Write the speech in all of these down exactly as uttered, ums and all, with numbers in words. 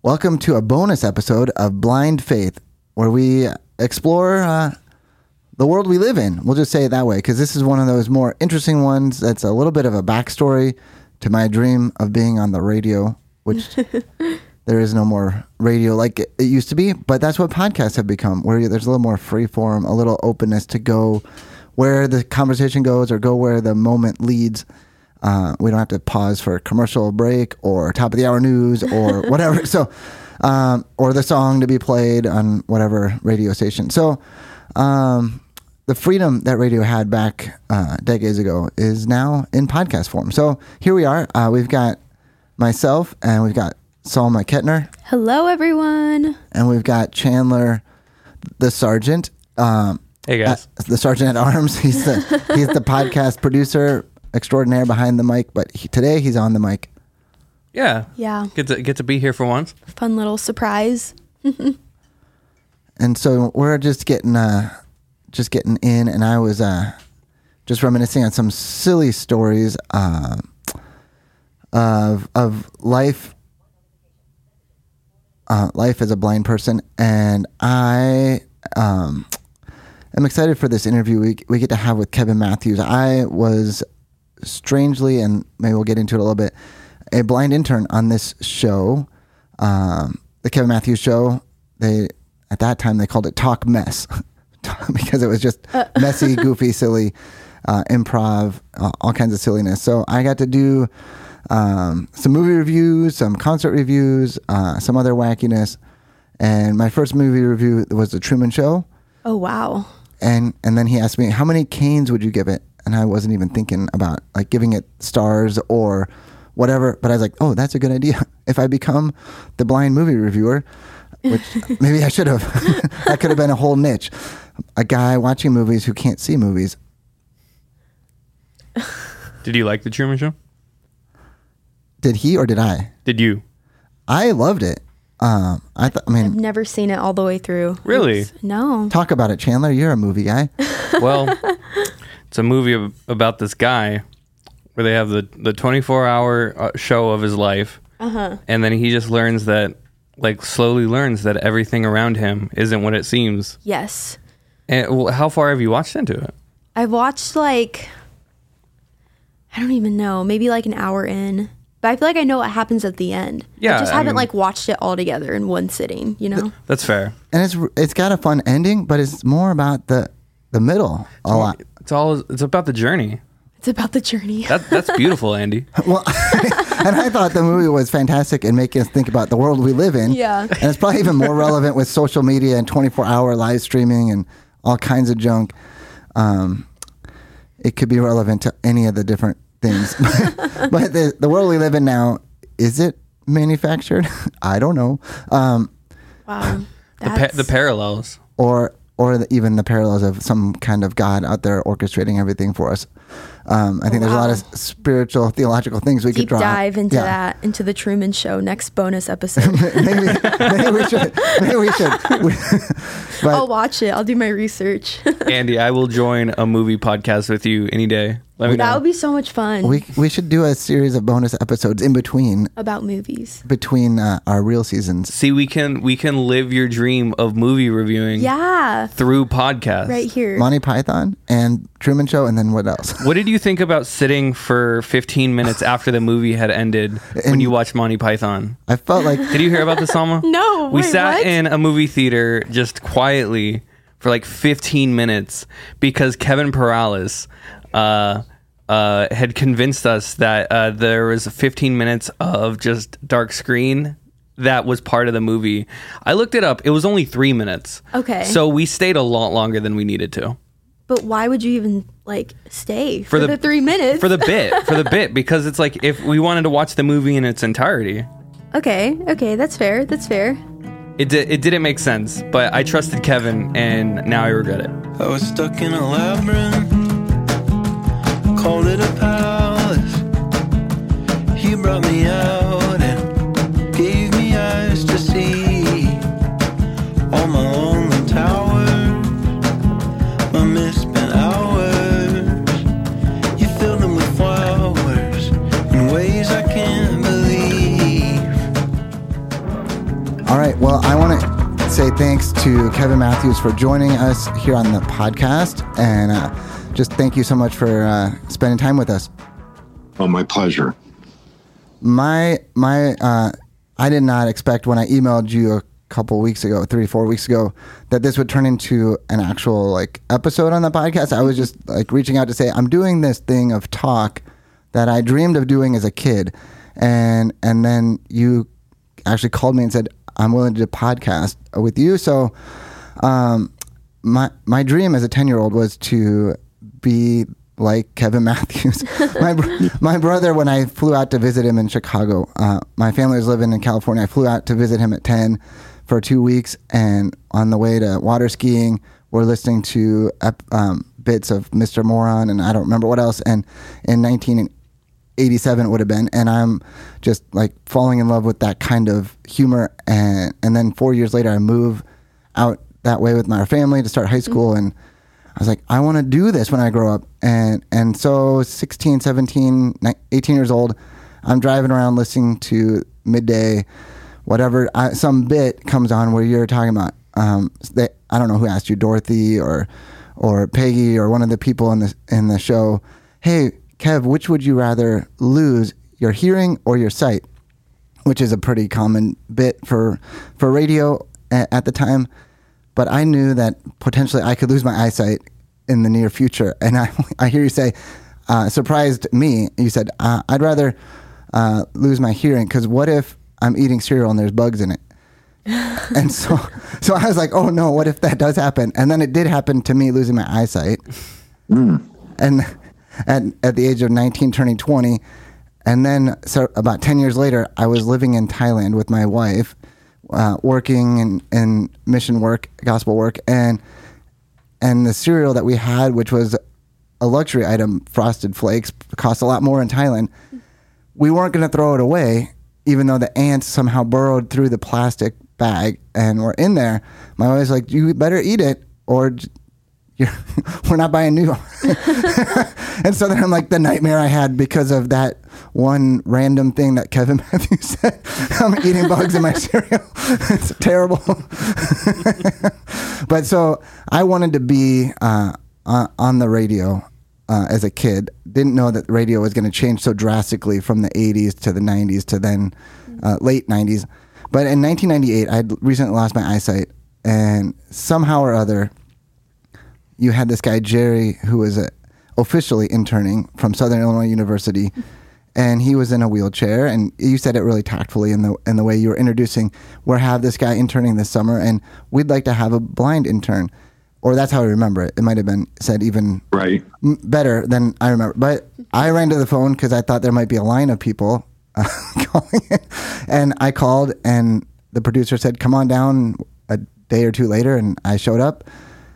Welcome to a bonus episode of Blind Faith, where we explore uh, the world we live in. We'll just say it that way, because this is one of those more interesting ones that's a little bit of a backstory to my dream of being on the radio, which there is no more radio like it used to be, but that's what podcasts have become, where there's a little more free form, a little openness to go where the conversation goes or go where the moment leads. Uh, we don't have to pause for a commercial break or top of the hour news or whatever. So, um, or the song to be played on whatever radio station. So, um, the freedom that radio had back uh, decades ago is now in podcast form. So here we are. Uh, we've got myself and we've got Salma Kettner. Hello, everyone. And we've got Chandler, the sergeant. Um, hey guys, uh, the sergeant at arms. He's the he's the podcast producer extraordinaire behind the mic, but he, today he's on the mic. Yeah. Yeah. Get to get to be here for once. Fun little surprise. And so we're just getting uh just getting in, and I was uh just reminiscing on some silly stories uh, of of life uh life as a blind person, and I um am excited for this interview we we get to have with Kevin Matthews. I was strangely, and maybe we'll get into it a little bit, a blind intern on this show, um, the Kevin Matthews Show. They at that time they called it Talk Mess because it was just uh. messy, goofy, silly, uh, improv, uh, all kinds of silliness. So I got to do um, some movie reviews, some concert reviews, uh, some other wackiness, and my first movie review was The Truman Show. Oh wow! And and then he asked me, how many canes would you give it? And I wasn't even thinking about like giving it stars or whatever. But I was like, oh, that's a good idea. If I become the blind movie reviewer, which maybe I should have. That could have been a whole niche. A guy watching movies who can't see movies. Did you like The Truman Show? Did he or did I? Did you? I loved it. Um, I thought. I mean, I've never seen it all the way through. Really? It's, no. Talk about it, Chandler. You're a movie guy. Well, it's a movie about this guy where they have the, the twenty-four hour show of his life. Uh-huh. And then he just learns that, like slowly learns that everything around him isn't what it seems. Yes. And well, how far have you watched into it? I've watched like, I don't even know, maybe like an hour in. But I feel like I know what happens at the end. Yeah, I just I haven't mean, like watched it all together in one sitting, you know? That's fair. And it's it's got a fun ending, but it's more about the the middle a It's lot. It's all. It's about the journey. It's about the journey. That that's beautiful, Andy. Well, and I thought the movie was fantastic in making us think about the world we live in. Yeah. And it's probably even more relevant with social media and twenty-four hour live streaming and all kinds of junk. Um, it could be relevant to any of the different things. But the, the world we live in now, is it manufactured? I don't know. Um, Wow. The pa- the parallels. or or the, even the parallels of some kind of God out there orchestrating everything for us. Um, I think wow. there's a lot of spiritual, theological things we Deep could draw. dive into Yeah. that, into the Truman Show, next bonus episode. maybe, maybe we should. Maybe we should. We, but I'll watch it. I'll do my research. Andy, I will join a movie podcast with you any day. Let me know. That would be so much fun. we we should do a series of bonus episodes in between about movies. between uh, our real seasons. See, we can we can live your dream of movie reviewing Yeah. through podcasts. Right here. Monty Python and Truman Show, and then what else? What did you think about sitting for fifteen minutes after the movie had ended when And- you watched Monty Python? I felt like Did you hear about this, Salma? No, We wait, sat what? in a movie theater just quietly for like fifteen minutes because Kevin Perales uh, uh, had convinced us that uh, there was fifteen minutes of just dark screen that was part of the movie. I looked it up. It was only three minutes. Okay. So we stayed a lot longer than we needed to. But why would you even like stay for, For the, the- three minutes? For the bit. For the bit. Because it's like if we wanted to watch the movie in its entirety. Okay, okay, that's fair. That's fair. It, di- it didn't make sense. But I trusted Kevin and now I regret it. I was stuck in a labyrinth, called it a palace. He brought me out and gave me eyes to see all my lonely towers, my misspent hours. You filled them with flowers in ways I can't believe. All right. Well, I want to say thanks to Kevin Matthews for joining us here on the podcast. And uh, just thank you so much for uh, spending time with us. Oh, my pleasure. My, my, uh, I did not expect when I emailed you a couple weeks ago, three, four weeks ago, that this would turn into an actual like episode on the podcast. I was just like reaching out to say, I'm doing this thing of talk that I dreamed of doing as a kid. And, and then you actually called me and said, I'm willing to do a podcast with you. So, um, my, my dream as a ten year old was to be like Kevin Matthews. my, br- my brother, when I flew out to visit him in Chicago, uh, my family was living in California. I flew out to visit him at ten for two weeks. And on the way to water skiing, we're listening to um, bits of Mister Moron and I don't remember what else. And in nineteen eighty-seven it would have been. And I'm just like falling in love with that kind of humor. And, and then four years later, I move out that way with my family to start high school. Mm-hmm. And I was like, I want to do this when I grow up. And and so sixteen, seventeen, eighteen years old, I'm driving around listening to Midday, whatever, I, some bit comes on where you're talking about, um, they, I don't know who asked you, Dorothy or or Peggy or one of the people in the, in the show, hey, Kev, which would you rather lose, your hearing or your sight? Which is a pretty common bit for, for radio at, at the time. But I knew that potentially I could lose my eyesight in the near future. And I, I hear you say, uh, surprised me. You said, uh, I'd rather uh, lose my hearing because what if I'm eating cereal and there's bugs in it? And so, so I was like, oh no, what if that does happen? And then it did happen to me, losing my eyesight. Mm. And at, at the age of nineteen, turning twenty. And then so about ten years later, I was living in Thailand with my wife, Uh, working in, in mission work, gospel work, and and the cereal that we had, which was a luxury item, Frosted Flakes, cost a lot more in Thailand. We weren't going to throw it away, even though the ants somehow burrowed through the plastic bag and were in there. My wife was like, "You better eat it, or you're, we're not buying new." And so then I'm like, the nightmare I had because of that one random thing that Kevin Matthews said. I'm eating bugs in my cereal. It's terrible. But so I wanted to be uh, on the radio uh, as a kid. Didn't know that radio was going to change so drastically from the eighties to the nineties to then uh, late nineties. But in nineteen ninety-eight, I had recently lost my eyesight. And somehow or other, you had this guy, Jerry, who was a, officially interning from Southern Illinois University. And he was in a wheelchair, and you said it really tactfully in the in the way you were introducing. We'll have this guy interning this summer, and we'd like to have a blind intern, or that's how I remember it. It might have been said even right m- better than I remember. But I ran to the phone because I thought there might be a line of people uh, calling it, and I called, and the producer said, "Come on down." A day or two later, and I showed up,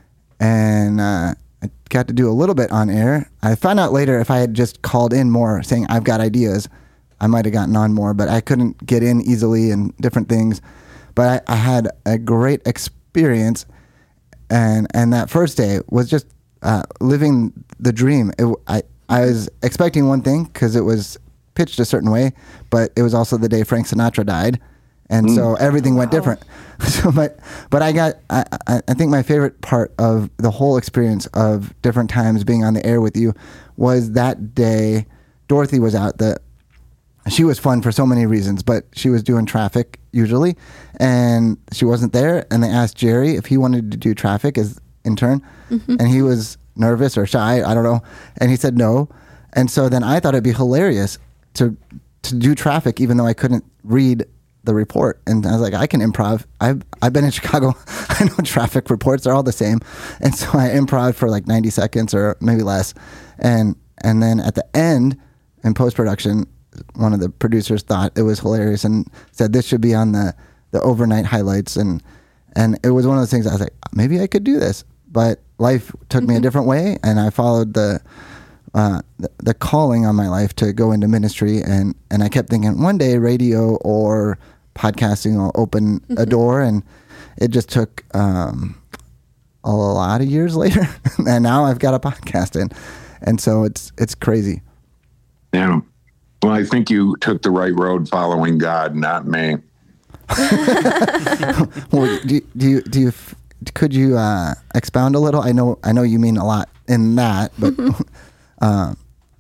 and uh, I got to do a little bit on air. I found out later if I had just called in more saying I've got ideas, I might have gotten on more, but I couldn't get in easily and different things. But I, I had a great experience, and and that first day was just uh, living the dream. It, I, I was expecting one thing because it was pitched a certain way, but it was also the day Frank Sinatra died. And mm. so everything went wow. different. So, but but I got I, I think my favorite part of the whole experience of different times being on the air with you was that day. Dorothy was out. The she was fun for so many reasons, but she was doing traffic usually, and she wasn't there. And they asked Jerry if he wanted to do traffic as intern, mm-hmm. and he was nervous or shy. I don't know, and he said no. And so then I thought it'd be hilarious to to do traffic, even though I couldn't read the report. And I was like, I can improv. I've I've been in Chicago. I know traffic reports are all the same. And so I improv for like ninety seconds or maybe less. And and then at the end in post-production, one of the producers thought it was hilarious and said this should be on the, the overnight highlights. And and it was one of those things I was like, maybe I could do this. But life took mm-hmm. me a different way, and I followed the Uh, the, the calling on my life to go into ministry, and, and I kept thinking one day radio or podcasting will open a door, and it just took um, a lot of years later, and now I've got a podcast, and and so it's it's crazy. Yeah, well, I think you took the right road following God, not me. Well, do, do you do you could you uh, expound a little? I know I know you mean a lot in that, but uh,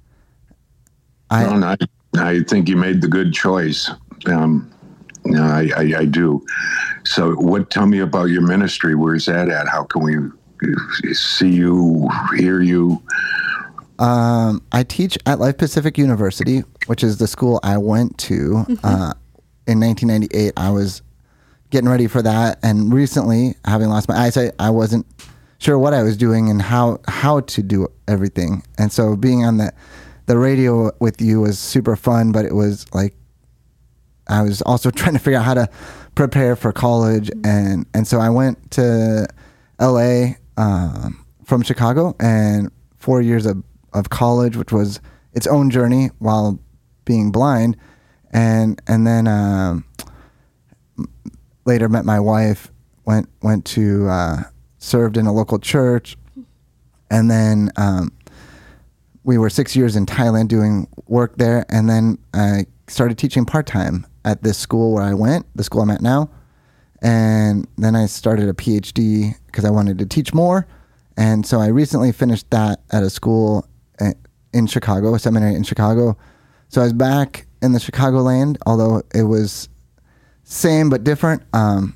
I Well, I, I think you made the good choice. Um, no, I, I, I do. So, what? Tell me about your ministry. Where's that at? How can we see you, hear you? Um, I teach at Life Pacific University, which is the school I went to uh, in nineteen ninety-eight. I was getting ready for that, and recently, having lost my eyesight, I wasn't sure what I was doing and how how to do everything. And so, being on the the radio with you was super fun, but it was like I was also trying to figure out how to prepare for college, and and so I went to L A um, from Chicago, and four years of of college, which was its own journey while being blind, and and then um, later met my wife, went went to uh, served in a local church, and then um, we were six years in Thailand doing work there, and then I started teaching part time at this school where I went, the school I'm at now, and then I started a P H D because I wanted to teach more, and so I recently finished that at a school in Chicago, a seminary in Chicago. So I was back in the Chicagoland, although it was same but different. Um,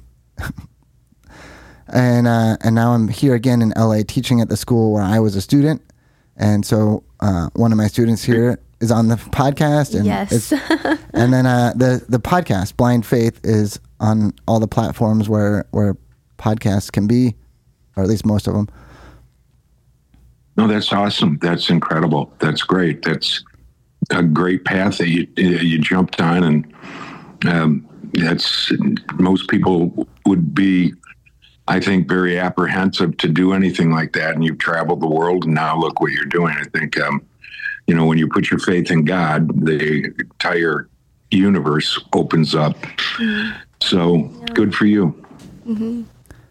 and uh, and now I'm here again in L A teaching at the school where I was a student. And so uh, one of my students here is on the podcast. And Yes. it's, and then uh, the the podcast Blind Faith is on all the platforms where where podcasts can be, or at least most of them. No, that's awesome. That's incredible. That's great. That's a great path that you you jumped on, and um, that's most people would be, I think, very apprehensive to do anything like that. And you've traveled the world, and now look what you're doing. I think, um, you know, when you put your faith in God, the entire universe opens up. Mm-hmm. So yeah. Good for you. Mm-hmm.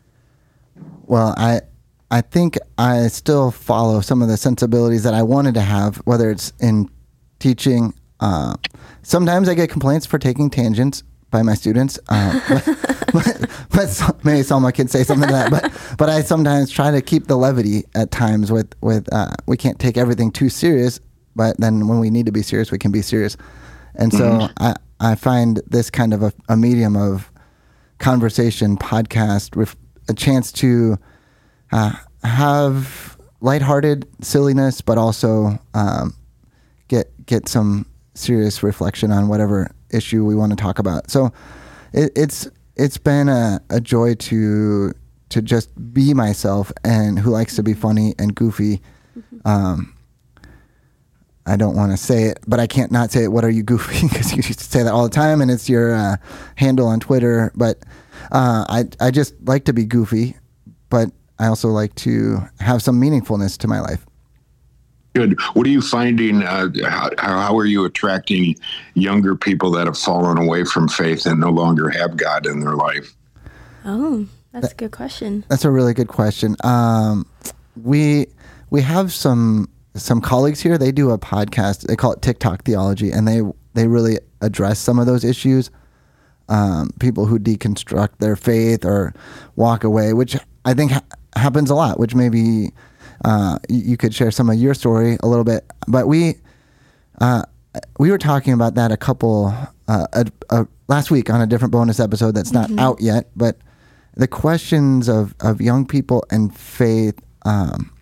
Well, I. I think I still follow some of the sensibilities that I wanted to have, whether it's in teaching. Uh, sometimes I get complaints for taking tangents by my students. Uh, but, but, but maybe Selma can say something to that. But but I sometimes try to keep the levity at times with, with uh, we can't take everything too serious, but then when we need to be serious, we can be serious. And so mm-hmm. I, I find this kind of a, a medium of conversation, podcast, with a chance to Uh, have lighthearted silliness, but also um, get get some serious reflection on whatever issue we want to talk about. So it, it's it's been a, a joy to to just be myself, and who likes to be funny and goofy. Mm-hmm. Um, I don't want to say it, but I can't not say it. What are you goofy? Because you used to say that all the time, and it's your uh, handle on Twitter. But uh, I I just like to be goofy, but I also like to have some meaningfulness to my life. Good. What are you finding? Uh, how, how are you attracting younger people that have fallen away from faith and no longer have God in their life? Oh, that's that, a good question. That's a really good question. Um, we we have some some colleagues here. They do a podcast. They call it TikTok Theology, and they they really address some of those issues. Um, people who deconstruct their faith or walk away, which I think ha- happens a lot, which maybe uh, you, you could share some of your story a little bit. But we uh, we were talking about that a couple uh, a, a, last week on a different bonus episode that's not mm-hmm. out yet. But the questions of, of young people and faith, um,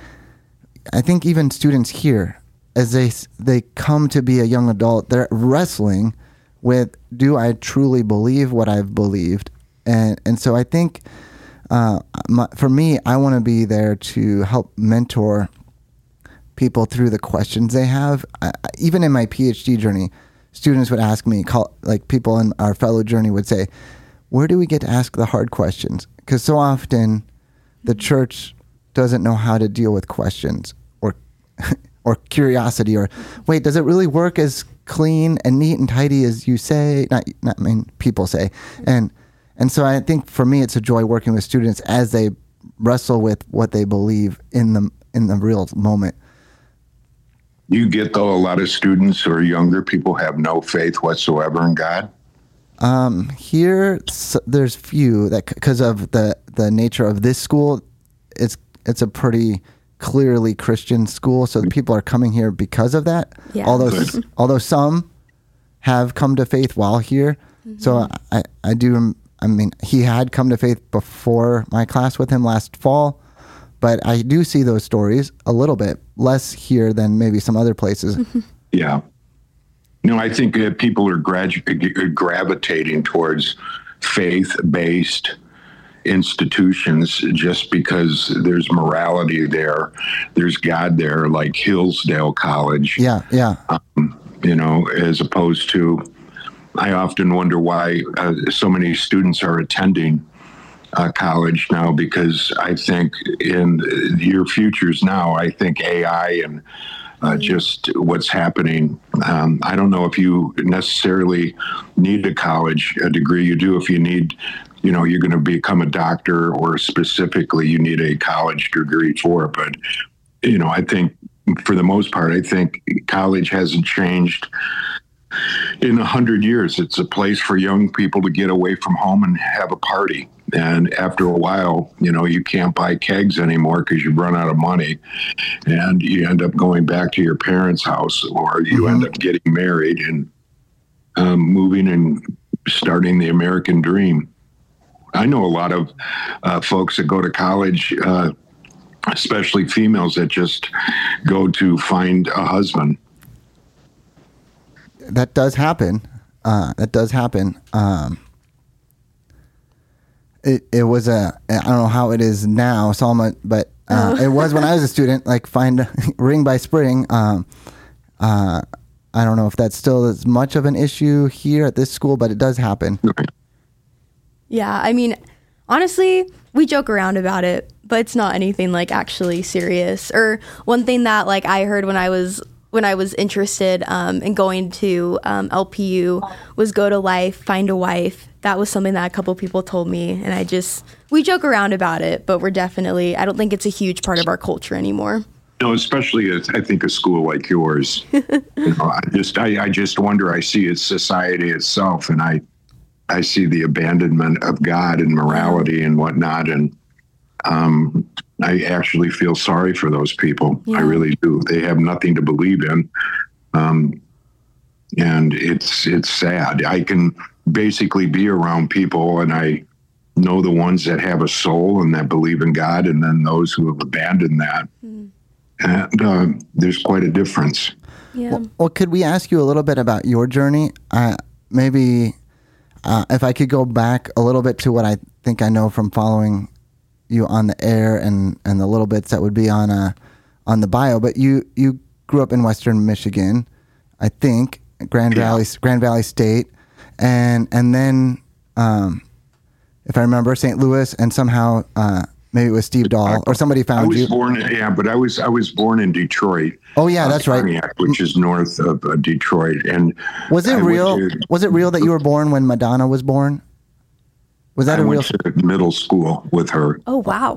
I think even students here, as they they come to be a young adult, they're wrestling with, do I truly believe what I've believed? And and so I think uh, my, for me, I want to be there to help mentor people through the questions they have. I, even in my PhD journey, students would ask me, call, like people in our fellow journey would say, where do we get to ask the hard questions? Because so often the church doesn't know how to deal with questions or or curiosity, or wait, does it really work as clean and neat and tidy as you say? Not, not I mean, people say. And and so I think for me, it's a joy working with students as they wrestle with what they believe in the in the real moment. You get, though, a lot of students or younger people have no faith whatsoever in God? Um, here, s there's few that because of the the nature of this school, it's it's a pretty clearly Christian school, so people are coming here because of that. Yeah. Although s- although some have come to faith while here, so I I do. I mean, he had come to faith before my class with him last fall, but I do see those stories a little bit less here than maybe some other places. Yeah. No, I think uh, people are gradu- gravitating towards faith-based institutions just because there's morality there. There's God there, like Hillsdale College. Yeah, yeah. Um, you know, as opposed to, I often wonder why uh, so many students are attending uh, college now, because I think in your futures now, I think A I and Uh, just what's happening. Um, I don't know if you necessarily need a college a degree. You do if you need, you know, you're going to become a doctor, or specifically you need a college degree for it. But, you know, I think for the most part, I think college hasn't changed in a hundred years. It's a place for young people to get away from home and have a party. And after a while, you know, you can't buy kegs anymore because you've run out of money, and you end up going back to your parents' house, or you Mm-hmm. end up getting married and um, moving and starting the American dream. I know a lot of uh, folks that go to college, uh, especially females, that just go to find a husband. That does happen. Uh, that does happen. Um, it it was a I don't know how it is now, Salma, but uh, Oh. it was when I was a student. Like find ring by spring. Um, uh, I don't know if that's still as much of an issue here at this school, but it does happen. Yeah, I mean, honestly, we joke around about it, but it's not anything like actually serious. Or one thing that like I heard when I was when I was interested um, in going to um, L P U was go to life, find a wife. That was something that a couple people told me, and I just we joke around about it, but we're definitely I don't think it's a huge part of our culture anymore. No, especially at, I think a school like yours. you know, I just I, I just wonder. I see it's society itself, and I I see the abandonment of God and morality and whatnot, and um, I actually feel sorry for those people. Yeah. I really do. They have nothing to believe in, um, and it's it's sad. I can basically be around people, and I know the ones that have a soul and that believe in God, and then those who have abandoned that. Mm. And uh, there's quite a difference. Yeah. Well, well, could we ask you a little bit about your journey? Uh, maybe uh, if I could go back a little bit to what I think I know from following you on the air and, and the little bits that would be on uh, on the bio. But you, you grew up in Western Michigan, I think, Grand Yeah. Valley Grand Valley State, and and then um, if I remember, Saint Louis, and somehow. Uh, Maybe it was Steve Dahl or somebody I found was you. born, yeah, but I was I was born in Detroit. Oh yeah, that's right. Pontiac, which is north of uh, Detroit. And Was it I went real? to- Was it real that you were born when Madonna was born? Was that I a real? went to middle school with her. Oh wow.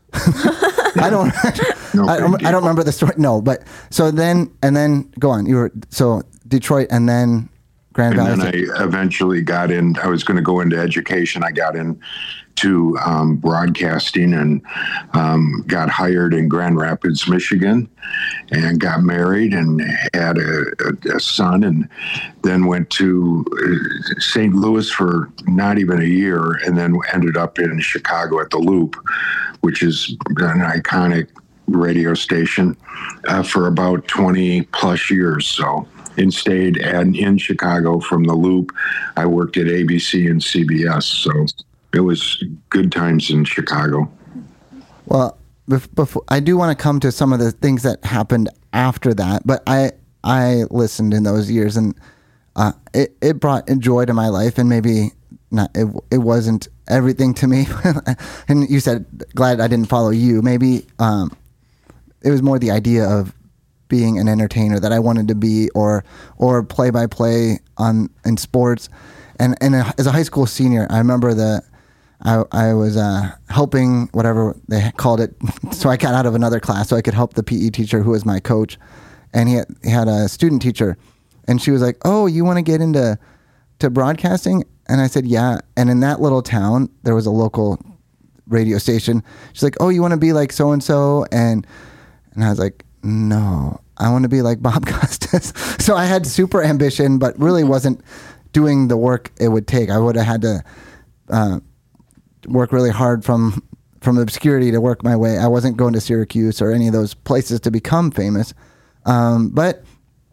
I don't. No I, big don't I deal. don't remember the story. No, but so then and then go on. You were so Detroit and then Grand And Valley. then I eventually got in. I was going to go into education. I got in to um, broadcasting and um, got hired in Grand Rapids, Michigan, and got married and had a, a, a son, and then went to uh, Saint Louis for not even a year, and then ended up in Chicago at the Loop, which is an iconic radio station uh, for about twenty plus years. So. And stayed and in Chicago from the Loop. I worked at A B C and C B S, so it was good times in Chicago. Well, bef- before I do want to come to some of the things that happened after that, but I I listened in those years, and uh, it it brought joy to my life, and maybe not it it wasn't everything to me. And you said glad I didn't follow you. Maybe um, it was more the idea of being an entertainer that I wanted to be, or or play by play on in sports, and and as a high school senior, I remember the. I, I was uh, helping whatever they called it, so I got out of another class so I could help the P E teacher who was my coach, and he had, he had a student teacher, and she was like, "Oh, you want to get into to broadcasting? And I said, yeah. And in that little town, there was a local radio station. She's like, oh, you want to be like so-and-so? And, and I was like, no, I want to be like Bob Costas. So I had super ambition, but really wasn't doing the work it would take. I would have had to uh, work really hard from from obscurity to work my way. I wasn't going to Syracuse or any of those places to become famous. Um, but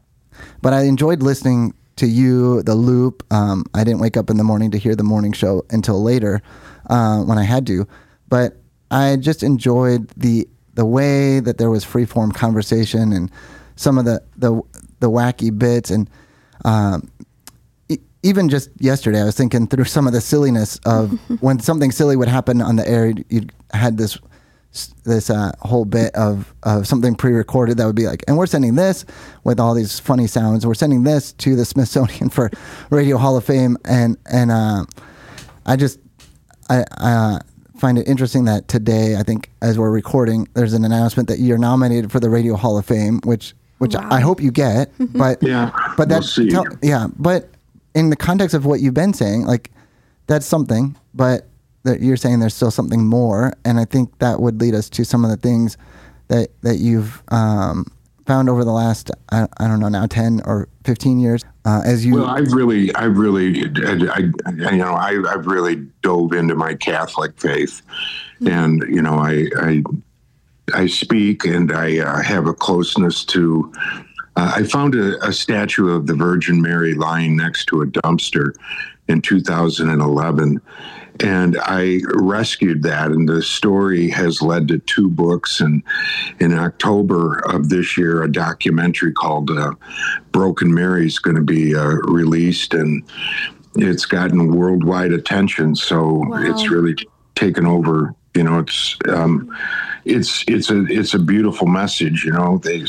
but I enjoyed listening to you, The Loop. Um, I didn't wake up in the morning to hear the morning show until later uh, when I had to. But I just enjoyed the the way that there was free-form conversation and some of the, the, the wacky bits. And um, e- even just yesterday, I was thinking through some of the silliness of when something silly would happen on the air, you you'd had this this uh, whole bit of, of something pre-recorded that would be like, and we're sending this with all these funny sounds. We're sending this to the Smithsonian for Radio Hall of Fame. And, and uh, I just, I uh, find it interesting that today, I think as we're recording, there's an announcement that you're nominated for the Radio Hall of Fame, which, which Wow. I hope you get, but, Yeah, but we'll that's, see. tell, yeah, but in the context of what you've been saying, like that's something, but that you're saying there's still something more, and I think that would lead us to some of the things that that you've um, found over the last I, I don't know now ten or fifteen years uh, as you. Well, I've really, I've really, I, I, you know, I, I've really dove into my Catholic faith, and you know, I, I, I speak and I uh, have a closeness to. Uh, I found a, a statue of the Virgin Mary lying next to a dumpster in two thousand eleven. And I rescued that, and the story has led to two books. And in October of this year, a documentary called uh, Broken Mary is going to be uh, released, and it's gotten worldwide attention. So Wow. it's really taken over. You know, it's um, it's it's a it's a beautiful message. You know, they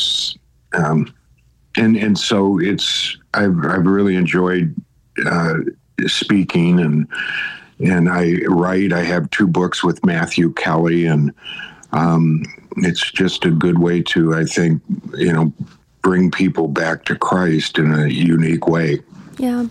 um, and and so it's I've I've really enjoyed uh, speaking and. And I write, I have two books with Matthew Kelly, and um, it's just a good way to, I think, you know, bring people back to Christ in a unique way. Yeah.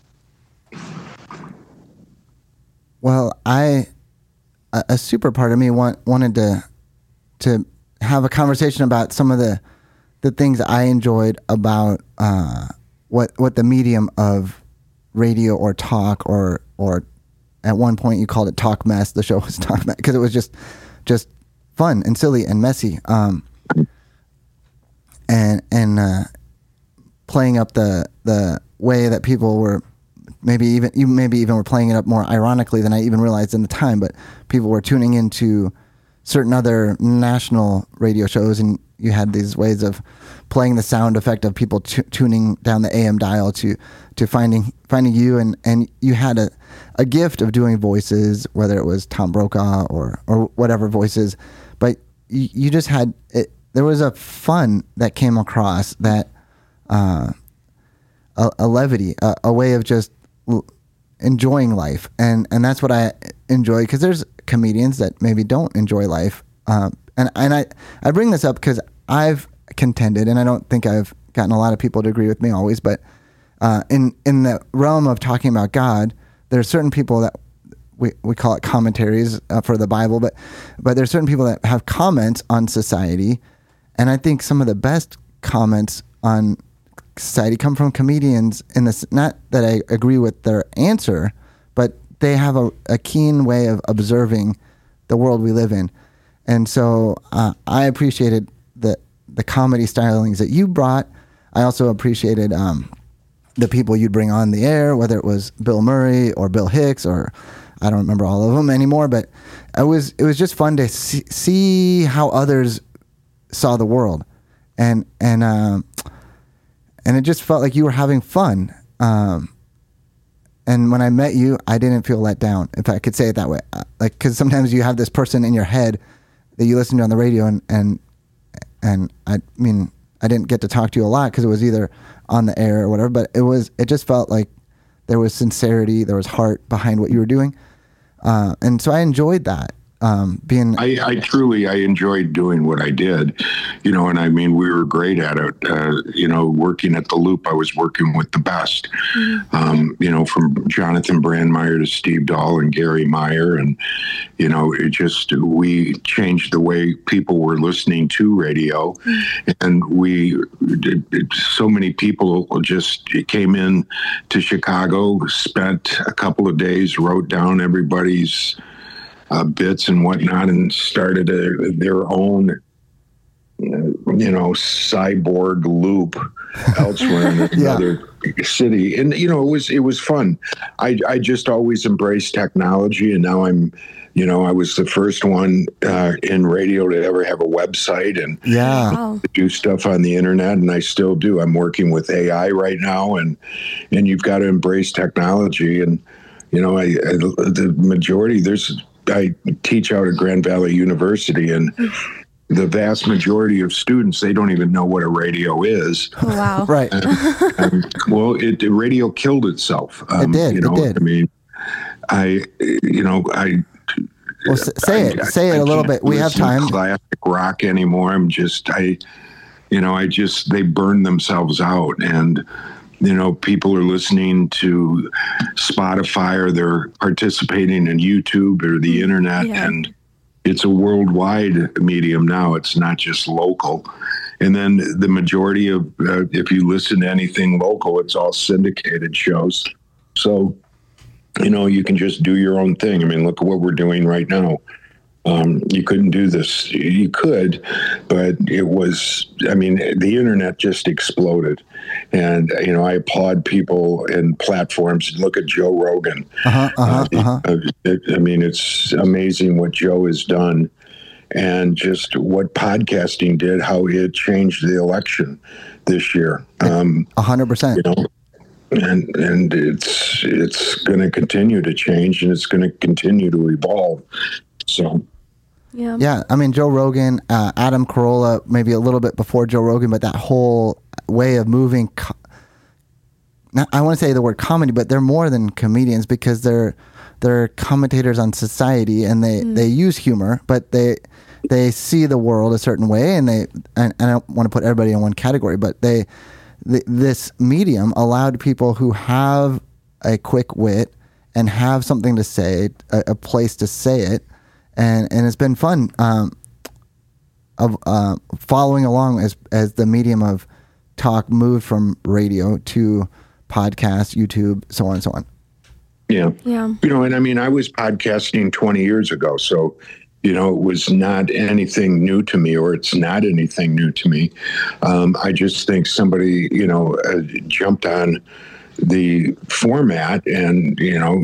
Well, I a, a super part of me want, wanted to to have a conversation about some of the the things I enjoyed about uh, what what the medium of radio or talk or or at one point you called it Talk Mess. The show was Talk Mess because it was just just fun and silly and messy, um, and and uh, playing up the the way that people were maybe even you maybe even were playing it up more ironically than I even realized in the time. But people were tuning into certain other national radio shows, and you had these ways of playing the sound effect of people t- tuning down the A M dial to to finding finding you, and, and you had a, a gift of doing voices, whether it was Tom Brokaw or or whatever voices, but you, you just had it. There was a fun that came across that uh, a, a levity, a, a way of just l- enjoying life, and and that's what I enjoy, because there's comedians that maybe don't enjoy life, um, and and I I bring this up because I've contended, and I don't think I've gotten a lot of people to agree with me always, but uh, in in the realm of talking about God, there are certain people that we we call it commentaries uh, for the Bible, but but there's certain people that have comments on society, and I think some of the best comments on society come from comedians. In this, not that I agree with their answer, but they have a, a keen way of observing the world we live in, and so uh, I appreciated the the comedy stylings that you brought. I also appreciated um, the people you'd bring on the air, whether it was Bill Murray or Bill Hicks, or I don't remember all of them anymore, but it was it was just fun to see, see how others saw the world, and and uh, and it just felt like you were having fun. Um, and when I met you, I didn't feel let down, if I could say it that way. Uh, like, because sometimes you have this person in your head that you listen to on the radio, and and and I mean, I didn't get to talk to you a lot because it was either on the air or whatever, but it was it just felt like there was sincerity, there was heart behind what you were doing, uh, and so I enjoyed that. um, being. I, I truly, I enjoyed doing what I did, you know, and I mean, we were great at it. Uh, you know, working at the Loop, I was working with the best, mm-hmm. um, you know, from Jonathan Brandmeier to Steve Dahl and Gary Meyer. And, you know, it just, we changed the way people were listening to radio. Mm-hmm. And we, it, it, so many people just came in to Chicago, spent a couple of days, wrote down everybody's Uh, bits and whatnot, and started a, their own, you know, cyborg loop elsewhere in another yeah. city. And you know, it was it was fun. I I just always embraced technology, and now I'm, you know, I was the first one uh, in radio to ever have a website and yeah. Wow. do stuff on the internet, and I still do. I'm working with A I right now, and and you've got to embrace technology. And you know, I, I the majority there's. I teach out at Grand Valley University, and the vast majority of students, they don't even know what a radio is. Oh, wow. Right. Um, um, well, it, the radio killed itself. Um, it did. You know, it did. I mean, I, you know, I. Well, say it. I, say I, it a I little bit. We have time. Classic rock anymore. I'm just, I, you know, I just, they burn themselves out. And, you know, people are listening to Spotify, or they're participating in YouTube or the internet, yeah. and it's a worldwide medium now. It's not just local. And then the majority of, uh, if you listen to anything local, it's all syndicated shows. So, you know, you can just do your own thing. I mean, look at what we're doing right now. Um, you couldn't do this. You could, but it was, I mean, the internet just exploded. And, you know, I applaud people and platforms. Look at Joe Rogan. Uh-huh, uh-huh, uh, uh-huh. It, it, I mean, it's amazing what Joe has done, and just what podcasting did, how it changed the election this year. Um, A hundred percent. You know, and and it's it's going to continue to change, and it's going to continue to evolve. So. Yeah. Yeah, I mean, Joe Rogan, uh, Adam Carolla, maybe a little bit before Joe Rogan, but that whole way of moving, co- not, I want to say the word comedy, but they're more than comedians, because they're they're commentators on society, and they, mm. they use humor, but they they see the world a certain way, and they and, and I don't want to put everybody in one category, but they th- this medium allowed people who have a quick wit and have something to say, a, a place to say it. And and it's been fun um, of uh, following along as as the medium of talk moved from radio to podcast, YouTube, so on and so on. Yeah. Yeah. You know, and I mean, I was podcasting twenty years ago, so, you know, it was not anything new to me, or it's not anything new to me. Um, I just think somebody, you know, uh, jumped on the format, and, you know,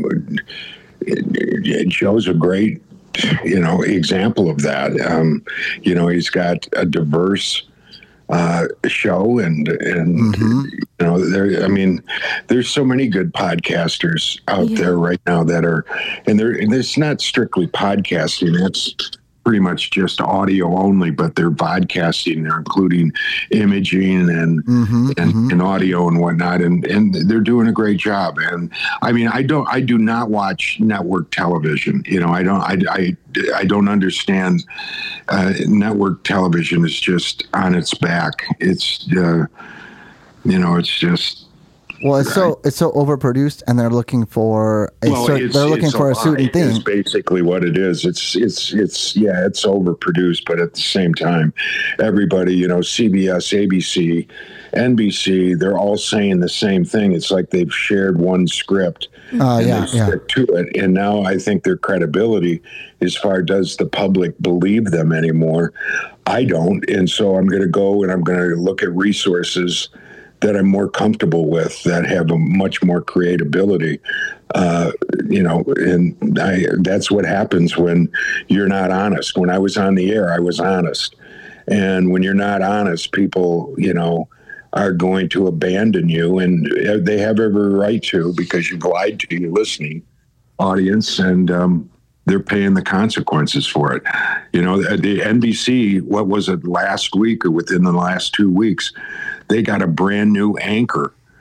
Joe's a great, you know, example of that. Um, you know, he's got a diverse uh, show, and and Mm-hmm. you know, there. I mean, there's so many good podcasters out Yeah. there right now that are, and they're. And it's not strictly podcasting. That's pretty much just audio only, but they're podcasting. They're including imaging and Mm-hmm, and, mm-hmm. and audio and whatnot, and and they're doing a great job. And I mean, I don't, I do not watch network television. You know, I don't, I, I, I don't understand. Uh, network television is just on its back. It's, uh, you know, it's just. Well, it's so it's so overproduced, and they're looking for a Well, certain, it's, they're looking it's for a lie. certain thing. It's basically what it is. It's it's it's yeah, it's overproduced, but at the same time, everybody, you know, C B S, A B C, N B C, they're all saying the same thing. It's like they've shared one script. Uh, and yeah, they yeah. stick to it. And now I think their credibility, as far does the public believe them anymore? I don't. And so I'm going to go and I'm going to look at resources that I'm more comfortable with, that have a much more creatability. Uh, you know, and I, that's what happens when you're not honest. When I was on the air, I was honest. And when you're not honest, people, you know, are going to abandon you, and they have every right to, because you've lied to your listening audience, and um, they're paying the consequences for it. You know, the N B C, what was it, last week or within the last two weeks, they got a brand new anchor.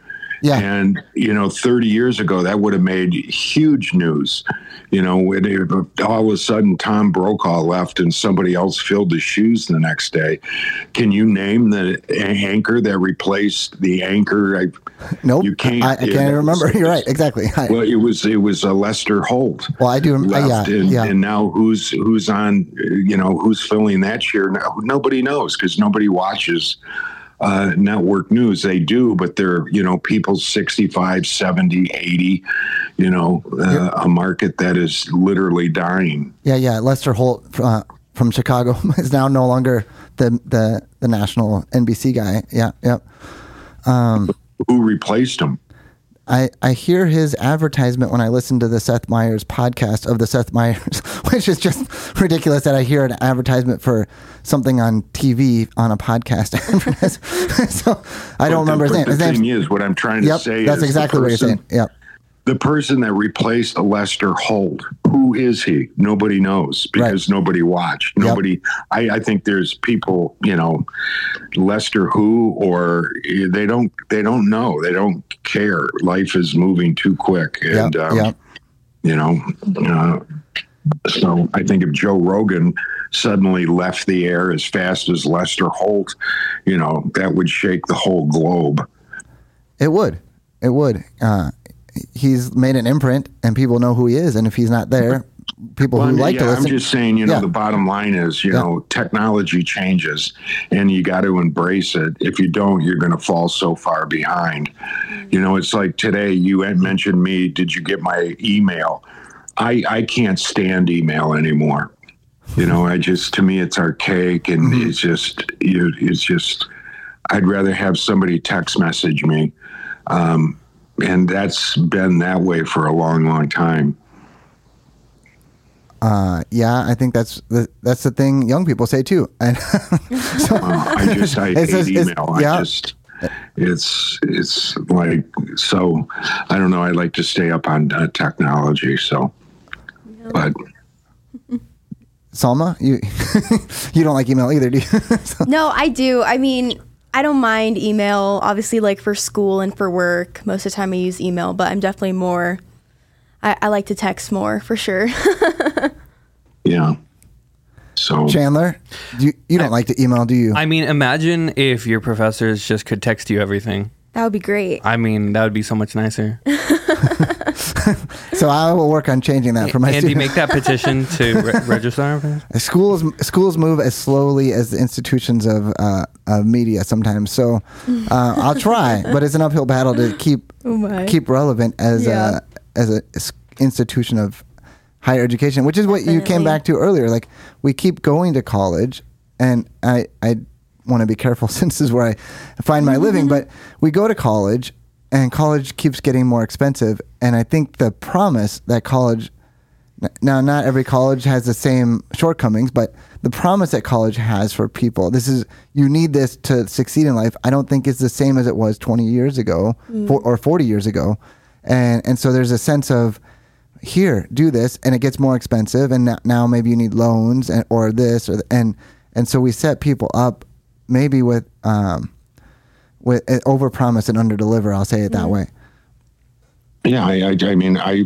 Yeah. And, you know, thirty years ago, that would have made huge news. You know, when it, all of a sudden Tom Brokaw left and somebody else filled his shoes the next day. Can you name the anchor that replaced the anchor? I, Nope. You can't. I, I can't even remember. You're right. Exactly. I, Well, it was it was uh, Lester Holt. Well, I do. Uh, yeah. left, and, yeah. and now who's who's on? You know, who's filling that chair now? Nobody knows because nobody watches uh, network news. They do, but they're, you know, people sixty-five, seventy, eighty. You know, uh, a market that is literally dying. Yeah. Yeah. Lester Holt uh, from Chicago is now no longer the the the national N B C guy. Yeah. Yeah. Um, Who replaced him? I, I hear his advertisement when I listen to the Seth Meyers podcast of the Seth Meyers, which is just ridiculous that I hear an advertisement for something on T V on a podcast. So I don't But remember the, his name. but His the name's- thing is, what I'm trying to Yep, say that's is exactly the what you're person, saying. Yep. The person that replaced Lester Holt, who is he? Nobody knows because nobody watched. Yep. Nobody. I, I think there's people, you know, Lester who, or they don't. They don't know. They don't care. Life is moving too quick, and Yep, um, yep. you know. Uh, so I think if Joe Rogan suddenly left the air as fast as Lester Holt, you know, that would shake the whole globe. It would. It would. Uh, he's made an imprint, and people know who he is. And if he's not there, people Well, who I mean, like yeah, to listen. I'm just saying, you know, Yeah. the bottom line is, you Yeah. know, technology changes and you got to embrace it. If you don't, you're going to fall so far behind. You know, it's like today you had mentioned me. Did you get my email? I, I can't stand email anymore. You know, I just, to me, it's archaic and Mm-hmm. it's just, you, it's just, I'd rather have somebody text message me. Um, and that's been that way for a long, long time. Uh, yeah, I think that's the that's the thing young people say too. And so, Uh, I just I It's hate just- it's- email. yeah. I just it's it's like so. I don't know. I like to stay up on uh, technology. So, but Salma, you you don't like email either, do you? So- No, I do. I mean, I don't mind email, obviously, like for school and for work. Most of the time I use email, but I'm definitely more, I, I like to text more for sure. yeah. So Chandler, you you don't like to email, do you? I mean, imagine if your professors just could text you everything. That would be great. I mean, that would be so much nicer. So I will work on changing that for my Andy, students. make that petition to re- register. Schools schools move as slowly as the institutions of uh, of media sometimes. So uh, I'll try, but it's an uphill battle to keep Oh my. keep relevant as Yeah. a as a s- institution of higher education, which is what you came Definitely. back to earlier. Like we keep going to college, and I I want to be careful since this is where I find my living, but we go to college, and college keeps getting more expensive, and I think the promise that college now, not every college has the same shortcomings, but the promise that college has for people, this is, you need this to succeed in life, I don't think is the same as it was twenty years ago for, or forty years ago. And, and so there's a sense of, here, do this, and it gets more expensive, and now, now maybe you need loans and, or this, or, and, and so we set people up maybe with, um, with uh, overpromise and underdeliver, I'll say it that way. yeah, I I, I mean I.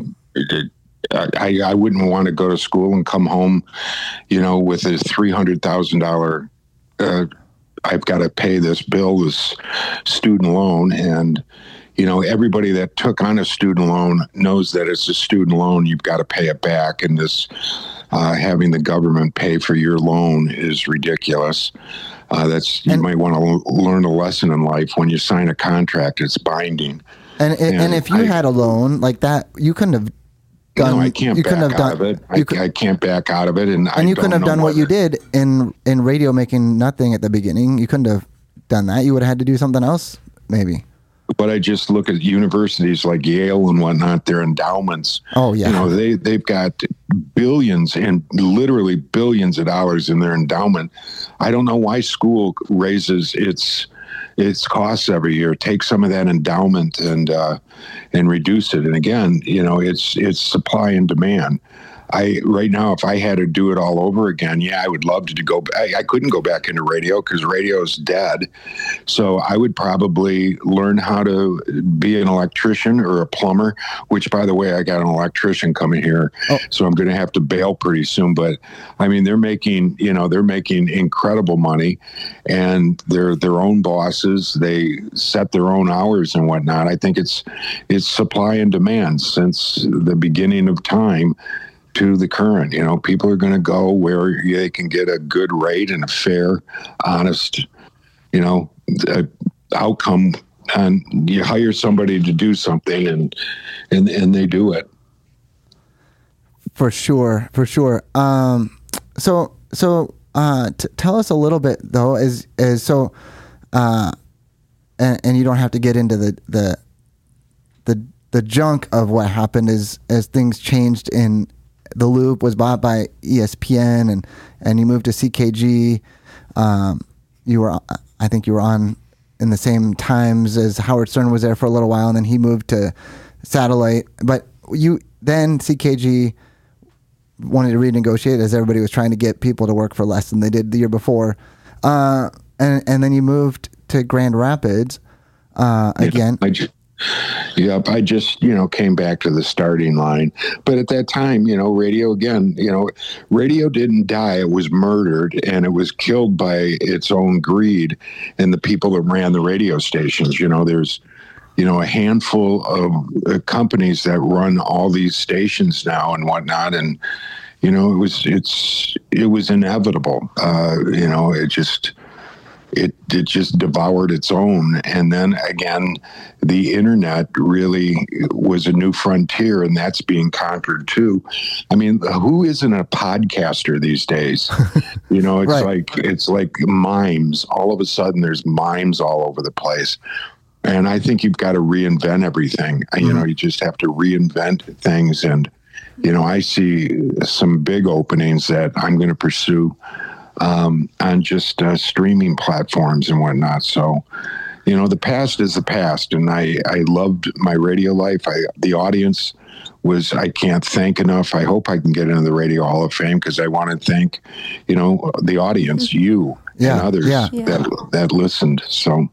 I, I wouldn't want to go to school and come home, you know, with a three hundred thousand dollar. Uh, I've got to pay this bill, this student loan, and you know, everybody that took on a student loan knows that it's a student loan. You've got to pay it back, and this uh, having the government pay for your loan is ridiculous. Uh, that's you And- might want to l- learn a lesson in life. When you sign a contract, it's binding. And, and, and if you I- had a loan like that, you couldn't have done. no, I can't you back couldn't have out done, of it. I, You could, I can't back out of it, and, I and you don't couldn't have know done what you whether- did in in radio, making nothing at the beginning. You couldn't have done that. You would have had to do something else, maybe. But I just look at universities like Yale and whatnot, their endowments. Oh, yeah. You know, they, they've got billions and literally billions of dollars in their endowment. I don't know why school raises its its costs every year. Take some of that endowment and uh, and reduce it. And again, you know, it's it's supply and demand. I right now, if I had to do it all over again, yeah, I would love to go. I, I couldn't go back into radio because radio's dead. So I would probably learn how to be an electrician or a plumber. Which, by the way, I got an electrician coming here, oh. so I'm going to have to bail pretty soon. But I mean, they're making you know they're making incredible money, and they're their own bosses. They set their own hours and whatnot. I think it's it's supply and demand since the beginning of time to the current. You know, people are going to go where they can get a good rate and a fair, honest, you know, uh, outcome. And you hire somebody to do something, and and and they do it. For sure, for sure. Um, so so uh, t- tell us a little bit though. Is is so, uh, and, and you don't have to get into the the the the junk of what happened as as things changed. In The Loop was bought by E S P N, and and you moved to C K G. Um, you were, I think, you were on in the same times as Howard Stern was there for a little while, and then he moved to satellite. But you then C K G wanted to renegotiate as everybody was trying to get people to work for less than they did the year before, uh, and and then you moved to Grand Rapids uh, again. Yeah, I just, yep, I just you know came back to the starting line, but at that time, you know, radio again, you know, radio didn't die; it was murdered, and it was killed by its own greed and the people that ran the radio stations. You know, there's you know, a handful of uh, companies that run all these stations now and whatnot. And, you know, it was, it's, it was inevitable. Uh, you know, it just, it, it just devoured its own. And then again, the internet really was a new frontier, and that's being conquered too. I mean, who isn't a podcaster these days? You know, it's right. like, it's like mimes. All of a sudden there's mimes all over the place. And I think you've got to reinvent everything. You know, you just have to reinvent things. And, you know, I see some big openings that I'm going to pursue um, on just uh, streaming platforms and whatnot. So, you know, the past is the past. And I, I loved my radio life. I, the audience was, I can't thank enough. I hope I can get into the Radio Hall of Fame, because I want to thank, you know, the audience, you yeah, and others yeah. that that listened. So.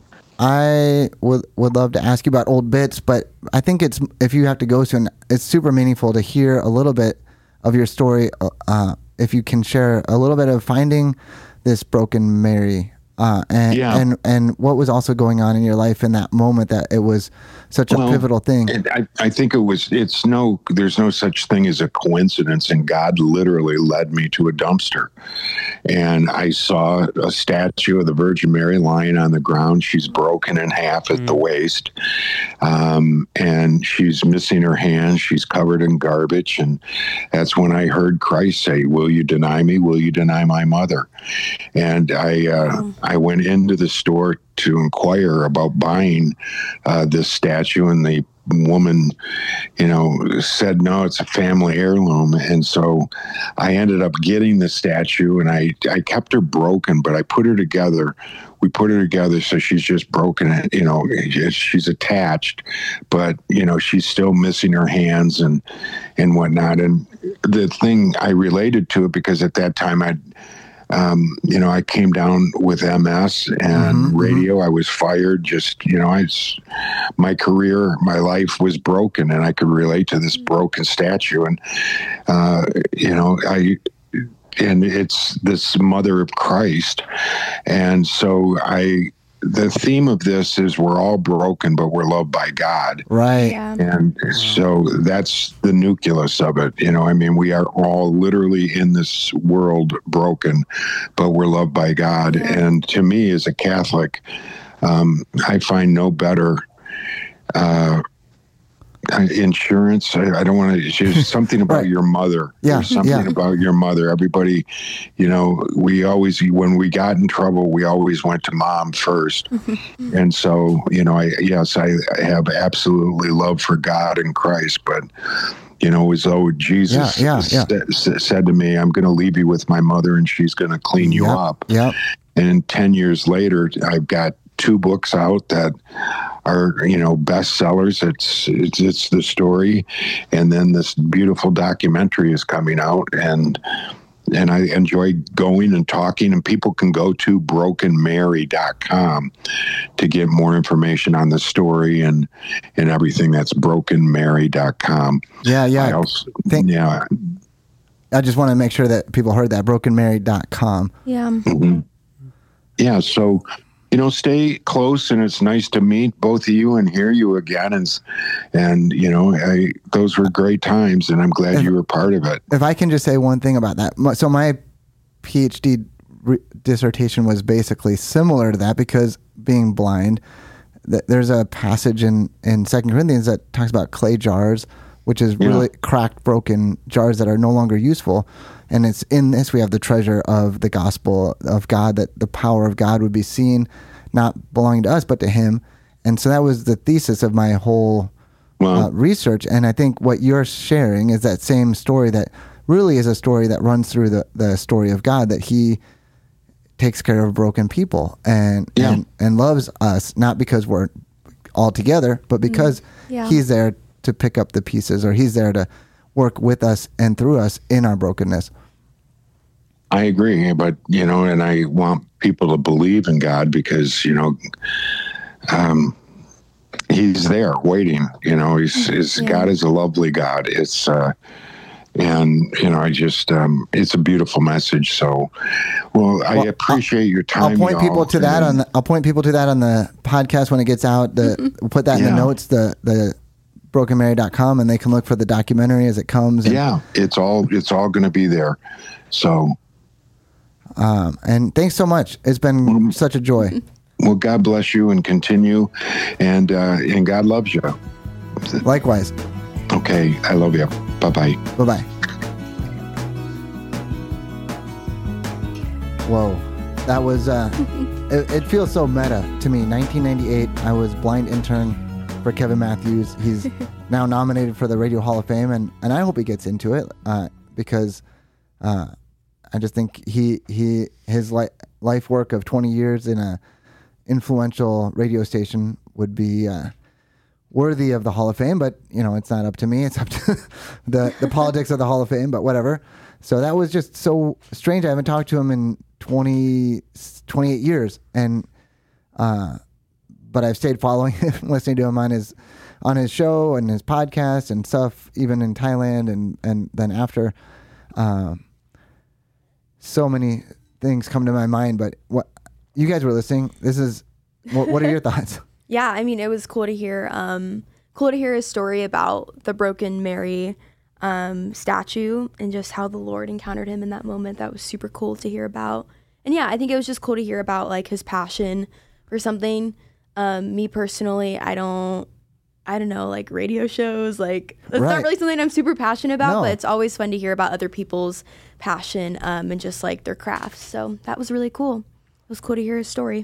I would would love to ask you about old bits, but I think it's, if you have to go soon, it's super meaningful to hear a little bit of your story. Uh, if you can share a little bit of finding this broken Mary, uh, and yeah. and and what was also going on in your life in that moment that it was such a well, pivotal thing. I, I think it was. It's no. There's no such thing as a coincidence, and God literally led me to a dumpster. And I saw a statue of the Virgin Mary lying on the ground. She's broken in half at mm. the waist. Um, and she's missing her hand. She's covered in garbage. And that's when I heard Christ say, "Will you deny me? Will you deny my mother?" And I, uh, mm. I went into the store to inquire about buying uh, this statue, and the woman, you know, said, no, it's a family heirloom. And so I ended up getting the statue, and I, I kept her broken, but I put her together. We put her together so she's just broken, you know, she's attached, but, you know, she's still missing her hands and, and whatnot. And the thing, I related to it because at that time I'd, Um, you know, I came down with M S and mm-hmm, radio. Mm-hmm. I was fired. Just, you know, I, my career, my life was broken, and I could relate to this broken statue. And, uh, you know, I, and it's this Mother of Christ. And so I, the theme of this is we're all broken, but we're loved by God. Right. Yeah. And so that's the nucleus of it. You know, I mean, we are all literally in this world broken, but we're loved by God. Yeah. And to me, as a Catholic, um, I find no better uh, insurance. I, I don't want to, there's something about right. your mother. Yeah. There's something yeah. about your mother. Everybody, you know, we always, when we got in trouble, we always went to mom first. And so, you know, I, yes, I, I have absolutely love for God and Christ, but, you know, as though Jesus yeah, yeah, yeah. Said, said to me, I'm going to leave you with my mother, and she's going to clean you yep, up. Yep. And ten years later, I've got two books out that are, you know, bestsellers. It's, it's, it's the story. And then this beautiful documentary is coming out, and, and I enjoy going and talking, and people can go to broken mary dot com to get more information on the story and, and everything. That's broken mary dot com. Yeah. Yeah. I also, Thank- yeah. I just want to make sure that people heard that, broken mary dot com. Yeah. Mm-hmm. Yeah. So, you know, stay close, and it's nice to meet both of you and hear you again. And, and you know, I, those were great times, and I'm glad if, you were part of it. If I can just say one thing about that. So my PhD re- dissertation was basically similar to that, because being blind, th- there's a passage in, in Second Corinthians that talks about clay jars, which is really yeah. cracked, broken jars that are no longer useful. And it's in this we have the treasure of the gospel of God, that the power of God would be seen, not belonging to us, but to him. And so that was the thesis of my whole wow. uh, research. And I think what you're sharing is that same story that really is a story that runs through the, the story of God, that he takes care of broken people and, yeah. and, and loves us, not because we're all together, but because yeah. he's there to pick up the pieces, or he's there to work with us and through us in our brokenness. I agree, but, you know, and I want people to believe in God, because, you know, um, he's there waiting, you know, he's, he's yeah. God is a lovely God. It's, uh, and, you know, I just, um, it's a beautiful message. So, well, I well, appreciate your time. I'll point y'all. people to that on the, I'll point people to that on the podcast when it gets out. The, mm-hmm. We'll put that in yeah. the notes, the, the, broken mary dot com, and they can look for the documentary as it comes. And, yeah, it's all, it's all going to be there. So, Um, and thanks so much. It's been well, such a joy. Well, God bless you and continue. And, uh, and God loves you. Likewise. Okay. I love you. Bye-bye. Bye-bye. Whoa. That was, uh, it, it feels so meta to me. nineteen ninety-eight, I was blind intern for Kevin Matthews. He's now nominated for the Radio Hall of Fame, and, and I hope he gets into it, uh, because, uh, I just think he he his li- life work of twenty years in a influential radio station would be uh, worthy of the Hall of Fame. But you know, it's not up to me; it's up to the the politics of the Hall of Fame. But whatever. So that was just so strange. I haven't talked to him in twenty, twenty-eight years, and uh, but I've stayed following him, listening to him on his on his show and his podcast and stuff, even in Thailand and and then after. Um, So many things come to my mind, but what you guys were listening, this is, what, what are your thoughts? Yeah, I mean, it was cool to hear, um, cool to hear his story about the Broken Mary um, statue and just how the Lord encountered him in that moment. That was super cool to hear about. And yeah, I think it was just cool to hear about like his passion for something. Um, me personally, I don't, I don't know, like radio shows, like that's right. not really something I'm super passionate about, no. but it's always fun to hear about other people's passion um, and just like their crafts. So that was really cool. It was cool to hear his story.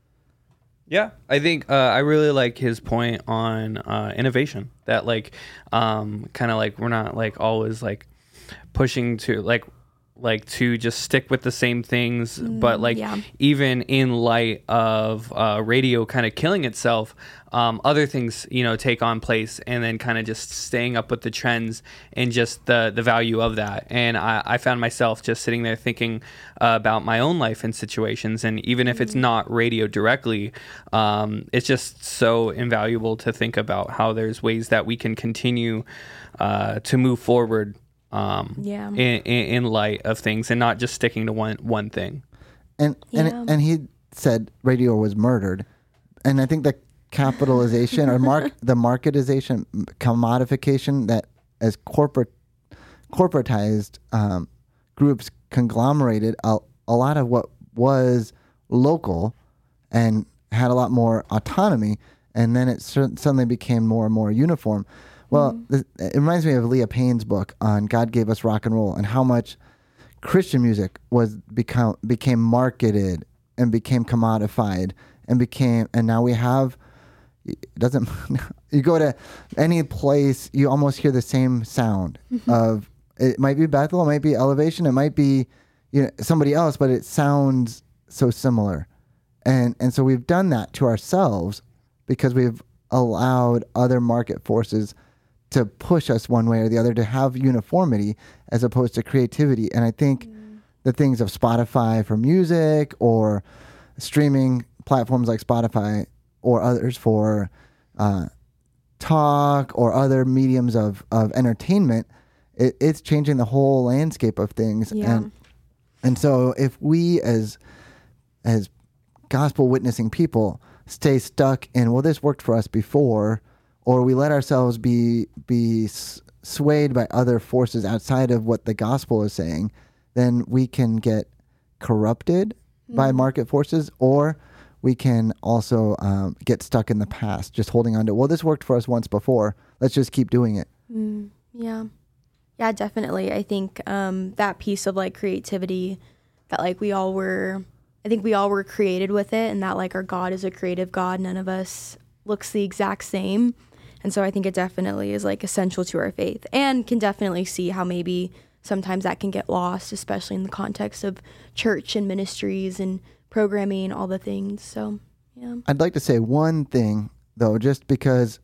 Yeah, I think uh, I really like his point on uh, innovation. That like, um, kind of like we're not like always like pushing to like like to just stick with the same things, mm, but like yeah. even in light of uh, radio kind of killing itself, um, other things, you know, take on place, and then kind of just staying up with the trends and just the the value of that. And I, I found myself just sitting there thinking uh, about my own life and situations, and even if it's not radio directly, um, it's just so invaluable to think about how there's ways that we can continue uh, to move forward. Um, yeah. in, in, in light of things, and not just sticking to one one thing. And and yeah. and he said radio was murdered, and I think the capitalization or mark the marketization, commodification that as corporate corporatized um, groups conglomerated a, a lot of what was local and had a lot more autonomy, and then it suddenly became more and more uniform. Well, mm. it reminds me of Leah Payne's book on God Gave Us Rock and Roll, and how much Christian music was become became marketed and became commodified and became, and now we have, it doesn't, you go to any place, you almost hear the same sound mm-hmm. of, it might be Bethel, it might be Elevation, it might be, you know, somebody else, but it sounds so similar. And, and so we've done that to ourselves because we've allowed other market forces to push us one way or the other, to have uniformity as opposed to creativity. And I think mm. the things of Spotify for music, or streaming platforms like Spotify, or others for uh, talk, or other mediums of, of entertainment, it, it's changing the whole landscape of things. Yeah. And and so if we as as gospel witnessing people stay stuck in, well, this worked for us before, or we let ourselves be be s- swayed by other forces outside of what the gospel is saying, then we can get corrupted mm. by market forces, or we can also um, get stuck in the past, just holding on to, well, this worked for us once before, let's just keep doing it. Mm, yeah. Yeah, definitely. I think um, that piece of like creativity, that like we all were, I think we all were created with it, and that like our God is a creative God. None of us looks the exact same. And so I think it definitely is like essential to our faith, and can definitely see how maybe sometimes that can get lost, especially in the context of church and ministries and programming, all the things. So, yeah. I'd like to say one thing though, just because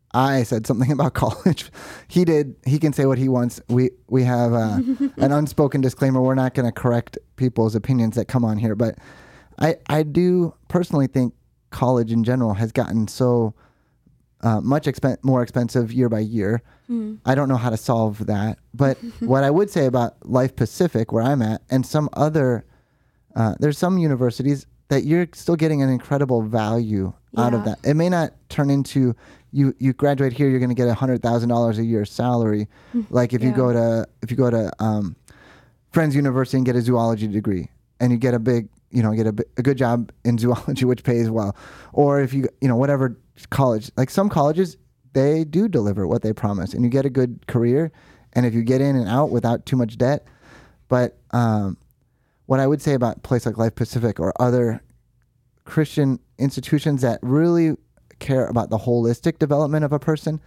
I said something about college. He did. He can say what he wants. We we have uh, an unspoken disclaimer. We're not going to correct people's opinions that come on here. But I, I do personally think college in general has gotten so uh, much expen- more expensive year by year. Mm. I don't know how to solve that. But what I would say about Life Pacific, where I'm at, and some other, uh, there's some universities that you're still getting an incredible value yeah. out of that. It may not turn into, you you graduate here, you're going to get a hundred thousand dollars a year salary. Like if yeah. you go to if you go to um, Friends University and get a zoology degree, and you get a big you know get a, a good job in zoology, which pays well, or if you you know whatever college, like some colleges, they do deliver what they promise, and you get a good career, and if you get in and out without too much debt. But um, what I would say about a place like Life Pacific or other Christian institutions that really care about the holistic development of a person,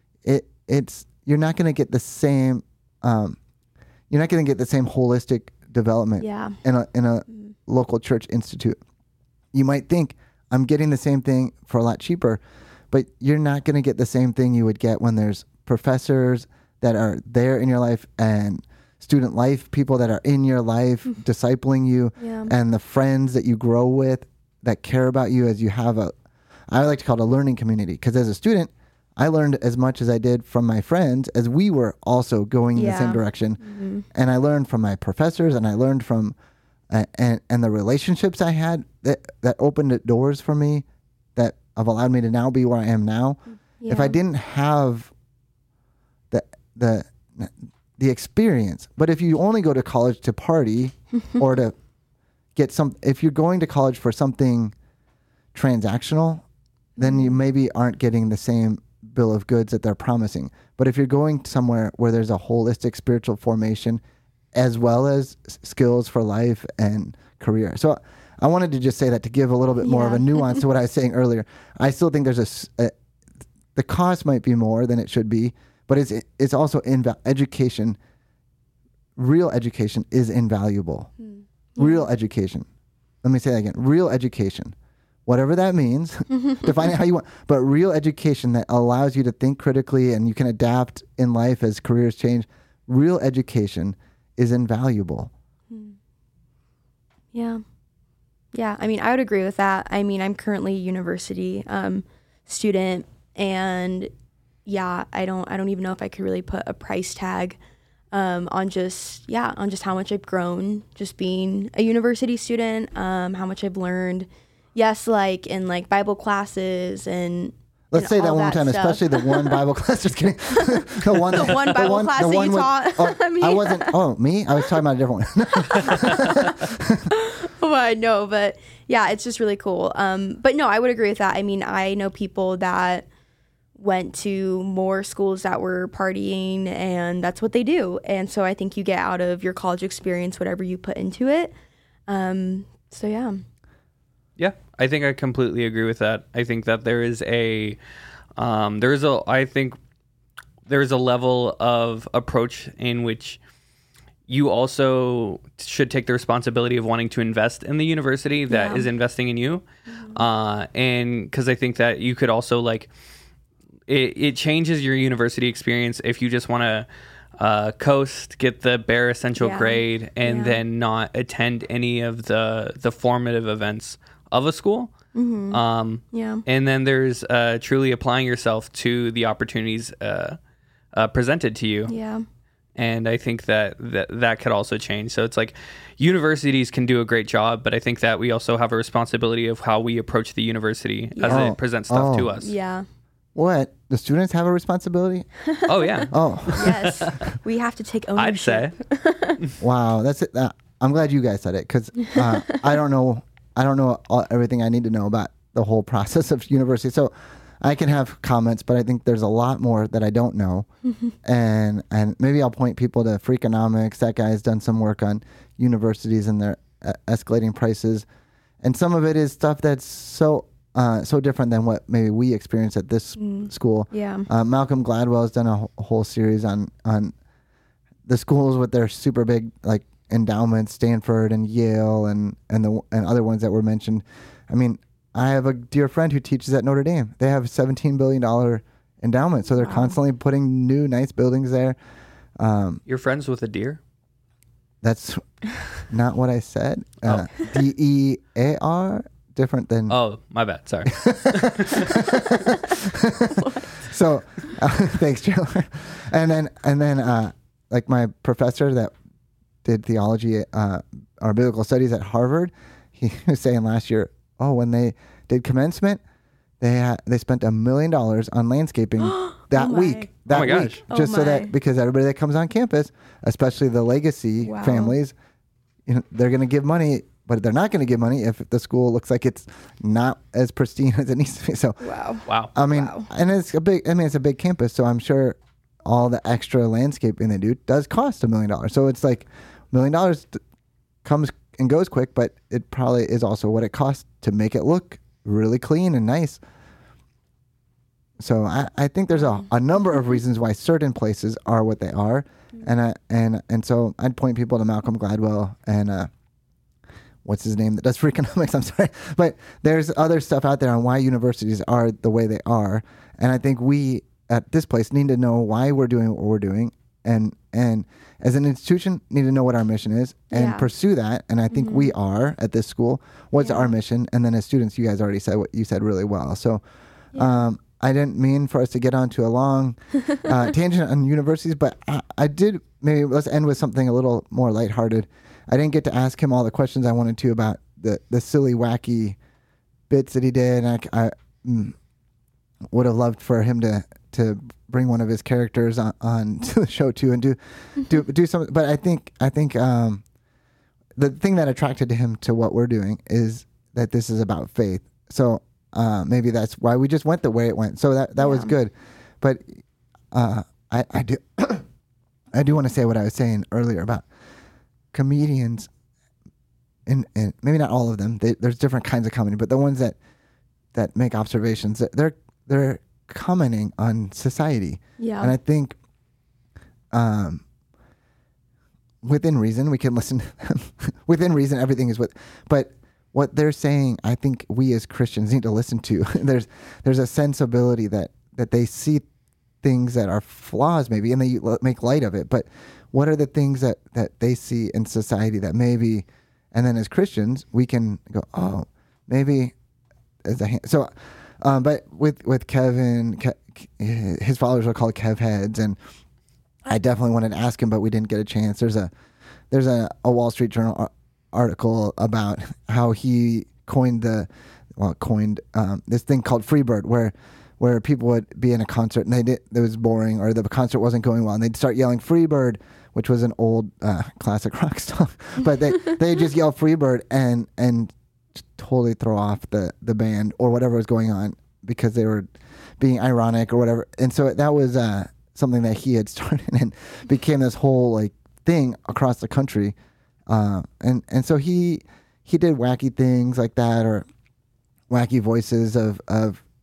it it's you're not going to get the same um, you're not going to get the same holistic development yeah. in a in a mm. local church institute. You might think I'm getting the same thing for a lot cheaper, but you're not going to get the same thing you would get when there's professors that are there in your life, and student life people that are in your life discipling you, yeah. and the friends that you grow with that care about you as you have a, I like to call it a learning community, because as a student, I learned as much as I did from my friends as we were also going in yeah. the same direction. Mm-hmm. And I learned from my professors, and I learned from, uh, and, and the relationships I had that, that opened doors for me that have allowed me to now be where I am now. Yeah. If I didn't have the, the, the experience, but if you only go to college to party or to get some, if you're going to college for something transactional, then you maybe aren't getting the same bill of goods that they're promising. But if you're going somewhere where there's a holistic spiritual formation as well as s- skills for life and career. So I wanted to just say that to give a little bit more yeah. of a nuance to what I was saying earlier. I still think there's a, s- a the cost might be more than it should be, but it's it's also inva- education. Real education is invaluable. Mm. Yeah. Real education. Let me say that again. Real education. Whatever that means, define it how you want. But real education that allows you to think critically and you can adapt in life as careers change. Real education is invaluable. Hmm. Yeah. Yeah. I mean, I would agree with that. I mean, I'm currently a university um, student, and yeah, I don't, I don't even know if I could really put a price tag um, on just, yeah, on just how much I've grown, just being a university student, um, how much I've learned. Yes, like in like Bible classes and let's and say that one more that time, stuff. especially the one Bible class. Just kidding. the one, the one Bible one, class that you with, taught. Oh, me. I wasn't. Oh, me? I was talking about a different one. Well, I know, but yeah, it's just really cool. Um, but no, I would agree with that. I mean, I know people that went to more schools that were partying, and that's what they do. And so I think you get out of your college experience whatever you put into it. Um, so yeah. Yeah, I think I completely agree with that. I think that there is a, um, there is a, I think there is a level of approach in which you also should take the responsibility of wanting to invest in the university that Yeah. is investing in you. Uh, and because I think that you could also like, it, it changes your university experience if you just want to uh, coast, get the bare essential Yeah. grade, and Yeah. then not attend any of the, the formative events of a school. Mm-hmm. Um, Yeah. and then there's uh, truly applying yourself to the opportunities uh, uh, presented to you. Yeah. And I think that, that that could also change. So it's like universities can do a great job, but I think that we also have a responsibility of how we approach the university as Oh. it presents stuff to Oh. us. Yeah. What? The students have a responsibility? Oh, yeah. Oh, Yes. We have to take ownership. I'd say. wow. That's it. Uh, I'm glad you guys said it because uh, I don't know. I don't know all, everything I need to know about the whole process of university. So I can have comments, but I think there's a lot more that I don't know. and and maybe I'll point people to Freakonomics. That guy's done some work on universities and their uh, escalating prices. And some of it is stuff that's so uh, so different than what maybe we experience at this school. Yeah. Uh, Malcolm Gladwell has done a wh- whole series on on the schools with their super big like endowments, Stanford and Yale, and and the and other ones that were mentioned. I mean, I have a dear friend who teaches at Notre Dame. They have a seventeen billion dollars endowment, so they're Wow. constantly putting new nice buildings there. Um, You're friends with a deer? that's not what I said. Uh, D E A R, different than. Oh, my bad. Sorry. So, uh, thanks, Chandler. And then, and then, uh, like my professor that did theology uh, or biblical studies at Harvard, he was saying last year, oh, when they did commencement, they had, they spent a million dollars on landscaping that Oh my. week. That Oh my gosh. week, Oh just so my. that because everybody that comes on campus, especially the legacy Wow. families, you know, they're going to give money, but they're not going to give money if the school looks like it's not as pristine as it needs to be. So, Wow. Wow. I mean, Wow. and it's a big. I mean, it's a big campus, so I'm sure all the extra landscaping they do does cost a million dollars. So it's like a million dollars t- comes and goes quick, but it probably is also what it costs to make it look really clean and nice. So I, I think there's a, a number of reasons why certain places are what they are, and I, and and so I'd point people to Malcolm Gladwell and uh, what's his name that does Freakonomics. I'm sorry, but there's other stuff out there on why universities are the way they are, and I think we at this place need to know why we're doing what we're doing, and and as an institution need to know what our mission is and Yeah. pursue that. And I think we are at this school. What's Yeah. our mission? And then as students, you guys already said what you said really well. So. Um, I didn't mean for us to get onto a long uh, tangent on universities, but I, I did. Maybe let's end with something a little more lighthearted. I didn't get to ask him all the questions I wanted to about the, the silly, wacky bits that he did. And I, I mm, would have loved for him to to bring one of his characters on, on to the show too and do do do something. But I think I think um, the thing that attracted him to what we're doing is that this is about faith. So. Uh, maybe that's why we just went the way it went. So that that was Yeah. good, but uh, I I do I do want to say what I was saying earlier about comedians, and and maybe not all of them. They, there's different kinds of comedy, but the ones that that make observations, they're they're commenting on society, Yeah. and I think, um, within reason, we can listen. To them. Within reason, everything is what, but. What they're saying, I think we as Christians need to listen to. there's there's a sensibility that, that they see things that are flaws maybe, and they l- make light of it. But what are the things that, that they see in society that maybe, and then as Christians, we can go, oh, maybe as a hand. So, um, but with, with Kevin, Ke- his followers are called Kev Heads, and I definitely wanted to ask him, but we didn't get a chance. There's a there's a, a Wall Street Journal article about how he coined the well coined um, this thing called Freebird, where where people would be in a concert and they did it was boring or the concert wasn't going well and they'd start yelling Freebird, which was an old uh, classic rock song, but they they just yell Freebird and and totally throw off the the band or whatever was going on because they were being ironic or whatever. And so that was uh, something that he had started and became this whole like thing across the country. Uh, and, and so he he did wacky things like that or wacky voices of, of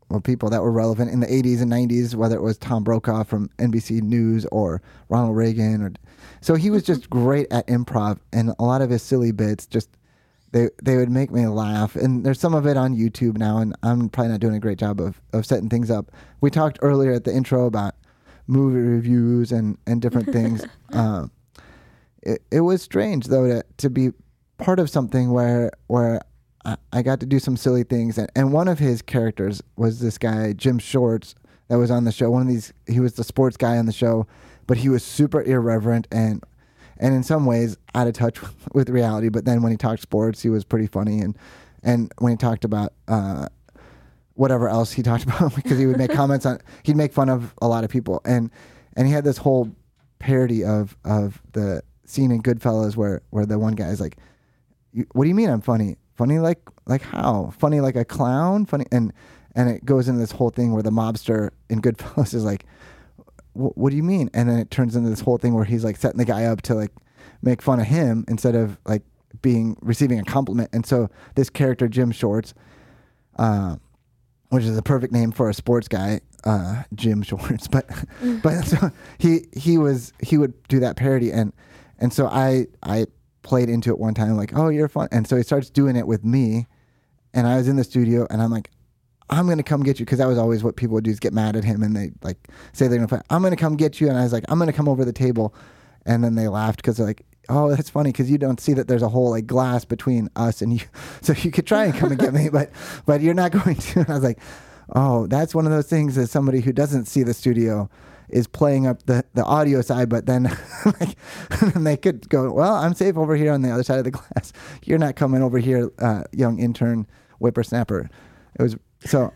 well, people that were relevant in the eighties and nineties, whether it was Tom Brokaw from N B C News or Ronald Reagan. Or so he was just great at improv, and a lot of his silly bits just they they would make me laugh. And there's some of it on YouTube now, and I'm probably not doing a great job of, of setting things up. We talked earlier at the intro about movie reviews and, and different things. um, it, it was strange, though, to, to be part of something where where I got to do some silly things, and, and one of his characters was this guy Jim Shorts that was on the show. One of these, he was the sports guy on the show, but he was super irreverent and and in some ways out of touch with reality. But then when he talked sports, he was pretty funny, and and when he talked about uh, whatever else he talked about, because he would make comments on, he'd make fun of a lot of people, and and he had this whole parody of of the scene in Goodfellas where where the one guy is like, "What do you mean I'm funny? Funny like like how? Funny like a clown? Funny?" And and it goes into this whole thing where the mobster in Goodfellas is like, "What do you mean?" And then it turns into this whole thing where he's like setting the guy up to like make fun of him instead of like being receiving a compliment. And so this character Jim Shorts, uh, which is a perfect name for a sports guy, uh, Jim Shorts, but but so he he was he would do that parody, and and so I I. played into it one time, like, "Oh, you're fun." And so he starts doing it with me, and I was in the studio, and I'm like, "I'm going to come get you." Because that was always what people would do, is get mad at him, and they like say they're going to fight. "I'm going to come get you." And I was like, "I'm going to come over the table." And then they laughed because they're like, "Oh, that's funny, because you don't see that there's a whole like glass between us and you. So you could try and come and get me, but but you're not going to." And I was like, "Oh, that's one of those things as somebody who doesn't see the studio is playing up the, the audio side, but then like, and they could go, 'Well, I'm safe over here on the other side of the glass. You're not coming over here, uh, young intern whippersnapper.'" It was so.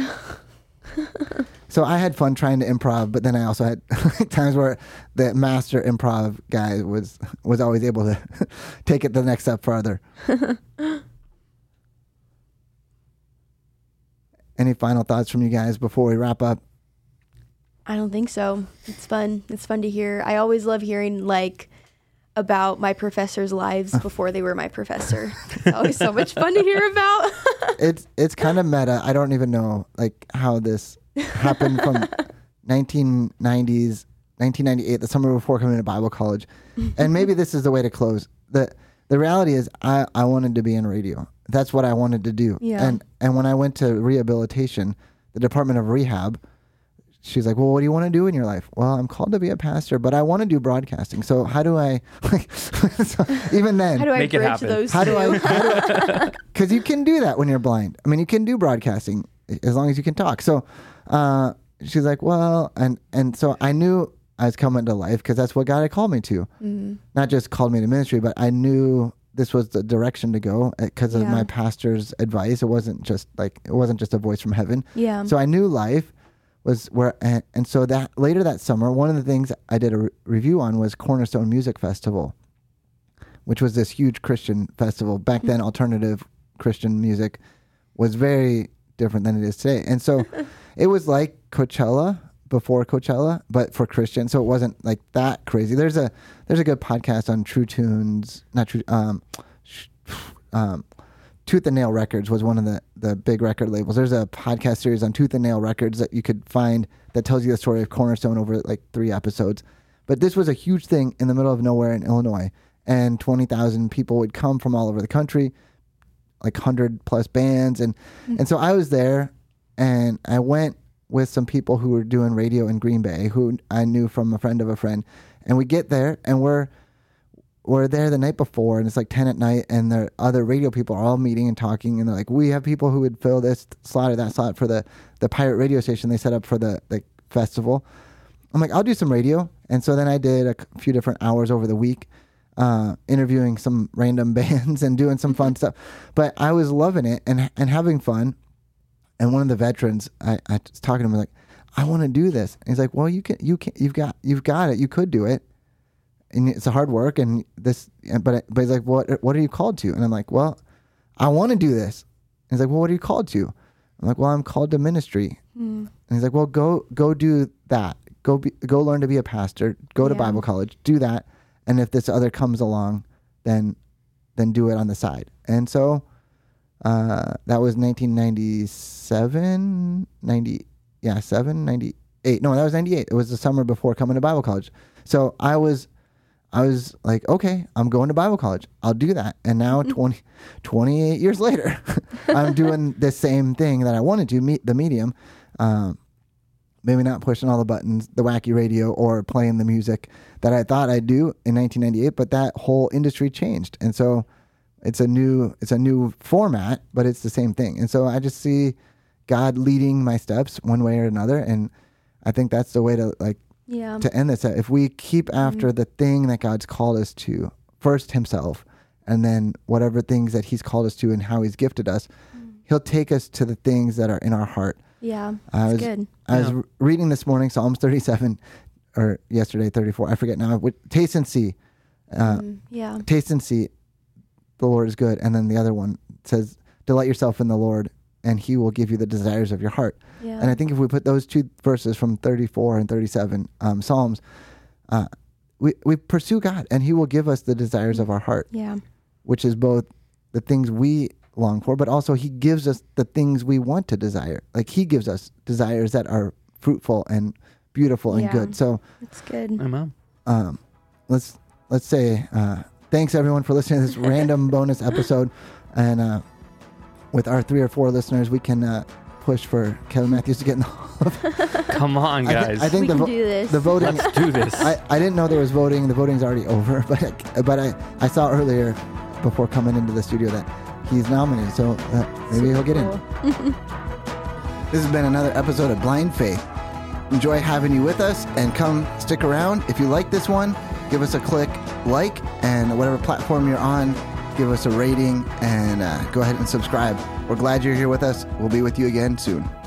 So I had fun trying to improv, but then I also had times where the master improv guy was was always able to take it the next step farther. Any final thoughts from you guys before we wrap up? I don't think so. It's fun. It's fun to hear. I always love hearing like about my professors' lives before they were my professor. It's always so much fun to hear about. it's it's kind of meta. I don't even know like how this happened from nineteen nineties, nineteen ninety-eight, the summer before coming to Bible college. And maybe this is the way to close. The the reality is I, I wanted to be in radio. That's what I wanted to do. Yeah. And and when I went to rehabilitation, the Department of Rehab, she's like, "Well, what do you want to do in your life?" "Well, I'm called to be a pastor, but I want to do broadcasting. So how do I, like, so even then, how do I Make it bridge happen. those how two? do I, because you can do that when you're blind. I mean, you can do broadcasting as long as you can talk. So uh, she's like, "Well," and, and so I knew I was coming to life because that's what God had called me to. Mm-hmm. Not just called me to ministry, but I knew this was the direction to go because of Yeah. my pastor's advice. It wasn't just like, it wasn't just a voice from heaven. Yeah. So I knew life was where, and, and so that later that summer, one of the things I did a re- review on was Cornerstone Music Festival, which was this huge Christian festival. Back then, alternative Christian music was very different than it is today. And so it was like Coachella before Coachella, but for Christian. So it wasn't like that crazy. There's a there's a good podcast on True Tunes, not True, um, um, Tooth and Nail Records was one of the, the big record labels. There's a podcast series on Tooth and Nail Records that you could find that tells you the story of Cornerstone over like three episodes. But this was a huge thing in the middle of nowhere in Illinois, and twenty thousand people would come from all over the country, like one hundred plus bands. And, mm-hmm. and so I was there, and I went with some people who were doing radio in Green Bay, who I knew from a friend of a friend. And we get there, and we're we're there the night before, and it's like ten at night, and the other radio people are all meeting and talking, and they're like, "We have people who would fill this slot or that slot for the, the pirate radio station they set up for the, the festival." I'm like, "I'll do some radio." And so then I did a few different hours over the week, uh, interviewing some random bands and doing some fun stuff. But I was loving it and and having fun. And one of the veterans, I, I was talking to him, like, "I want to do this." And he's like, "Well, you can, you can, you've got, you've got it. You could do it, and it's a hard work." And this, but but he's like, "What, what are you called to?" And I'm like, "Well, I want to do this." And he's like, "Well, what are you called to?" I'm like, "Well, I'm called to ministry." Mm. And he's like, "Well, go, go do that. Go, be, go learn to be a pastor. Go to yeah. Bible college. Do that. And if this other comes along, then, then do it on the side." And so. Uh, that was nineteen ninety-seven, ninety, yeah, seven, ninety-eight. No, that was ninety-eight. It was the summer before coming to Bible college. So I was, I was like, okay, I'm going to Bible college. I'll do that. And now twenty, twenty-eight years later, I'm doing the same thing that I wanted to, meet the medium. Um, maybe not pushing all the buttons, the wacky radio, or playing the music that I thought I'd do in nineteen ninety-eight, but that whole industry changed. And so it's a new, it's a new format, but it's the same thing. And so I just see God leading my steps one way or another. And I think that's the way to like, Yeah. to end this. If we keep after the thing that God's called us to, first himself, and then whatever things that he's called us to and how he's gifted us, he'll take us to the things that are in our heart. Yeah. I That's was, good. I was Yeah. re- reading this morning, Psalms thirty-seven, or yesterday, thirty-four. I forget now. With- Taste and see. Uh, Mm, yeah. Taste and see. The Lord is good. And then the other one says, delight yourself in the Lord, and he will give you the desires of your heart. Yeah. And I think if we put those two verses from thirty-four and thirty-seven um, Psalms, uh, we, we pursue God, and he will give us the desires of our heart, Yeah. which is both the things we long for, but also he gives us the things we want to desire. Like he gives us desires that are fruitful and beautiful and Yeah. good. So That's good. Amen. um, let's let's say uh, thanks everyone for listening to this random bonus episode, and uh, with our three or four listeners, we can uh, push for Kevin Matthews to get in the Hall of Come on, I thi- guys. I think We the can vo- do this. the voting. Let's do this. I, I didn't know there was voting. The voting's already over, but I, but I, I saw earlier before coming into the studio that he's nominated, so uh, maybe he'll get in. Cool. This has been another episode of Blind Faith. Enjoy having you with us, and come stick around. If you like this one, give us a click like, and whatever platform you're on, give us a rating, and uh, go ahead and subscribe. We're glad you're here with us. We'll be with you again soon.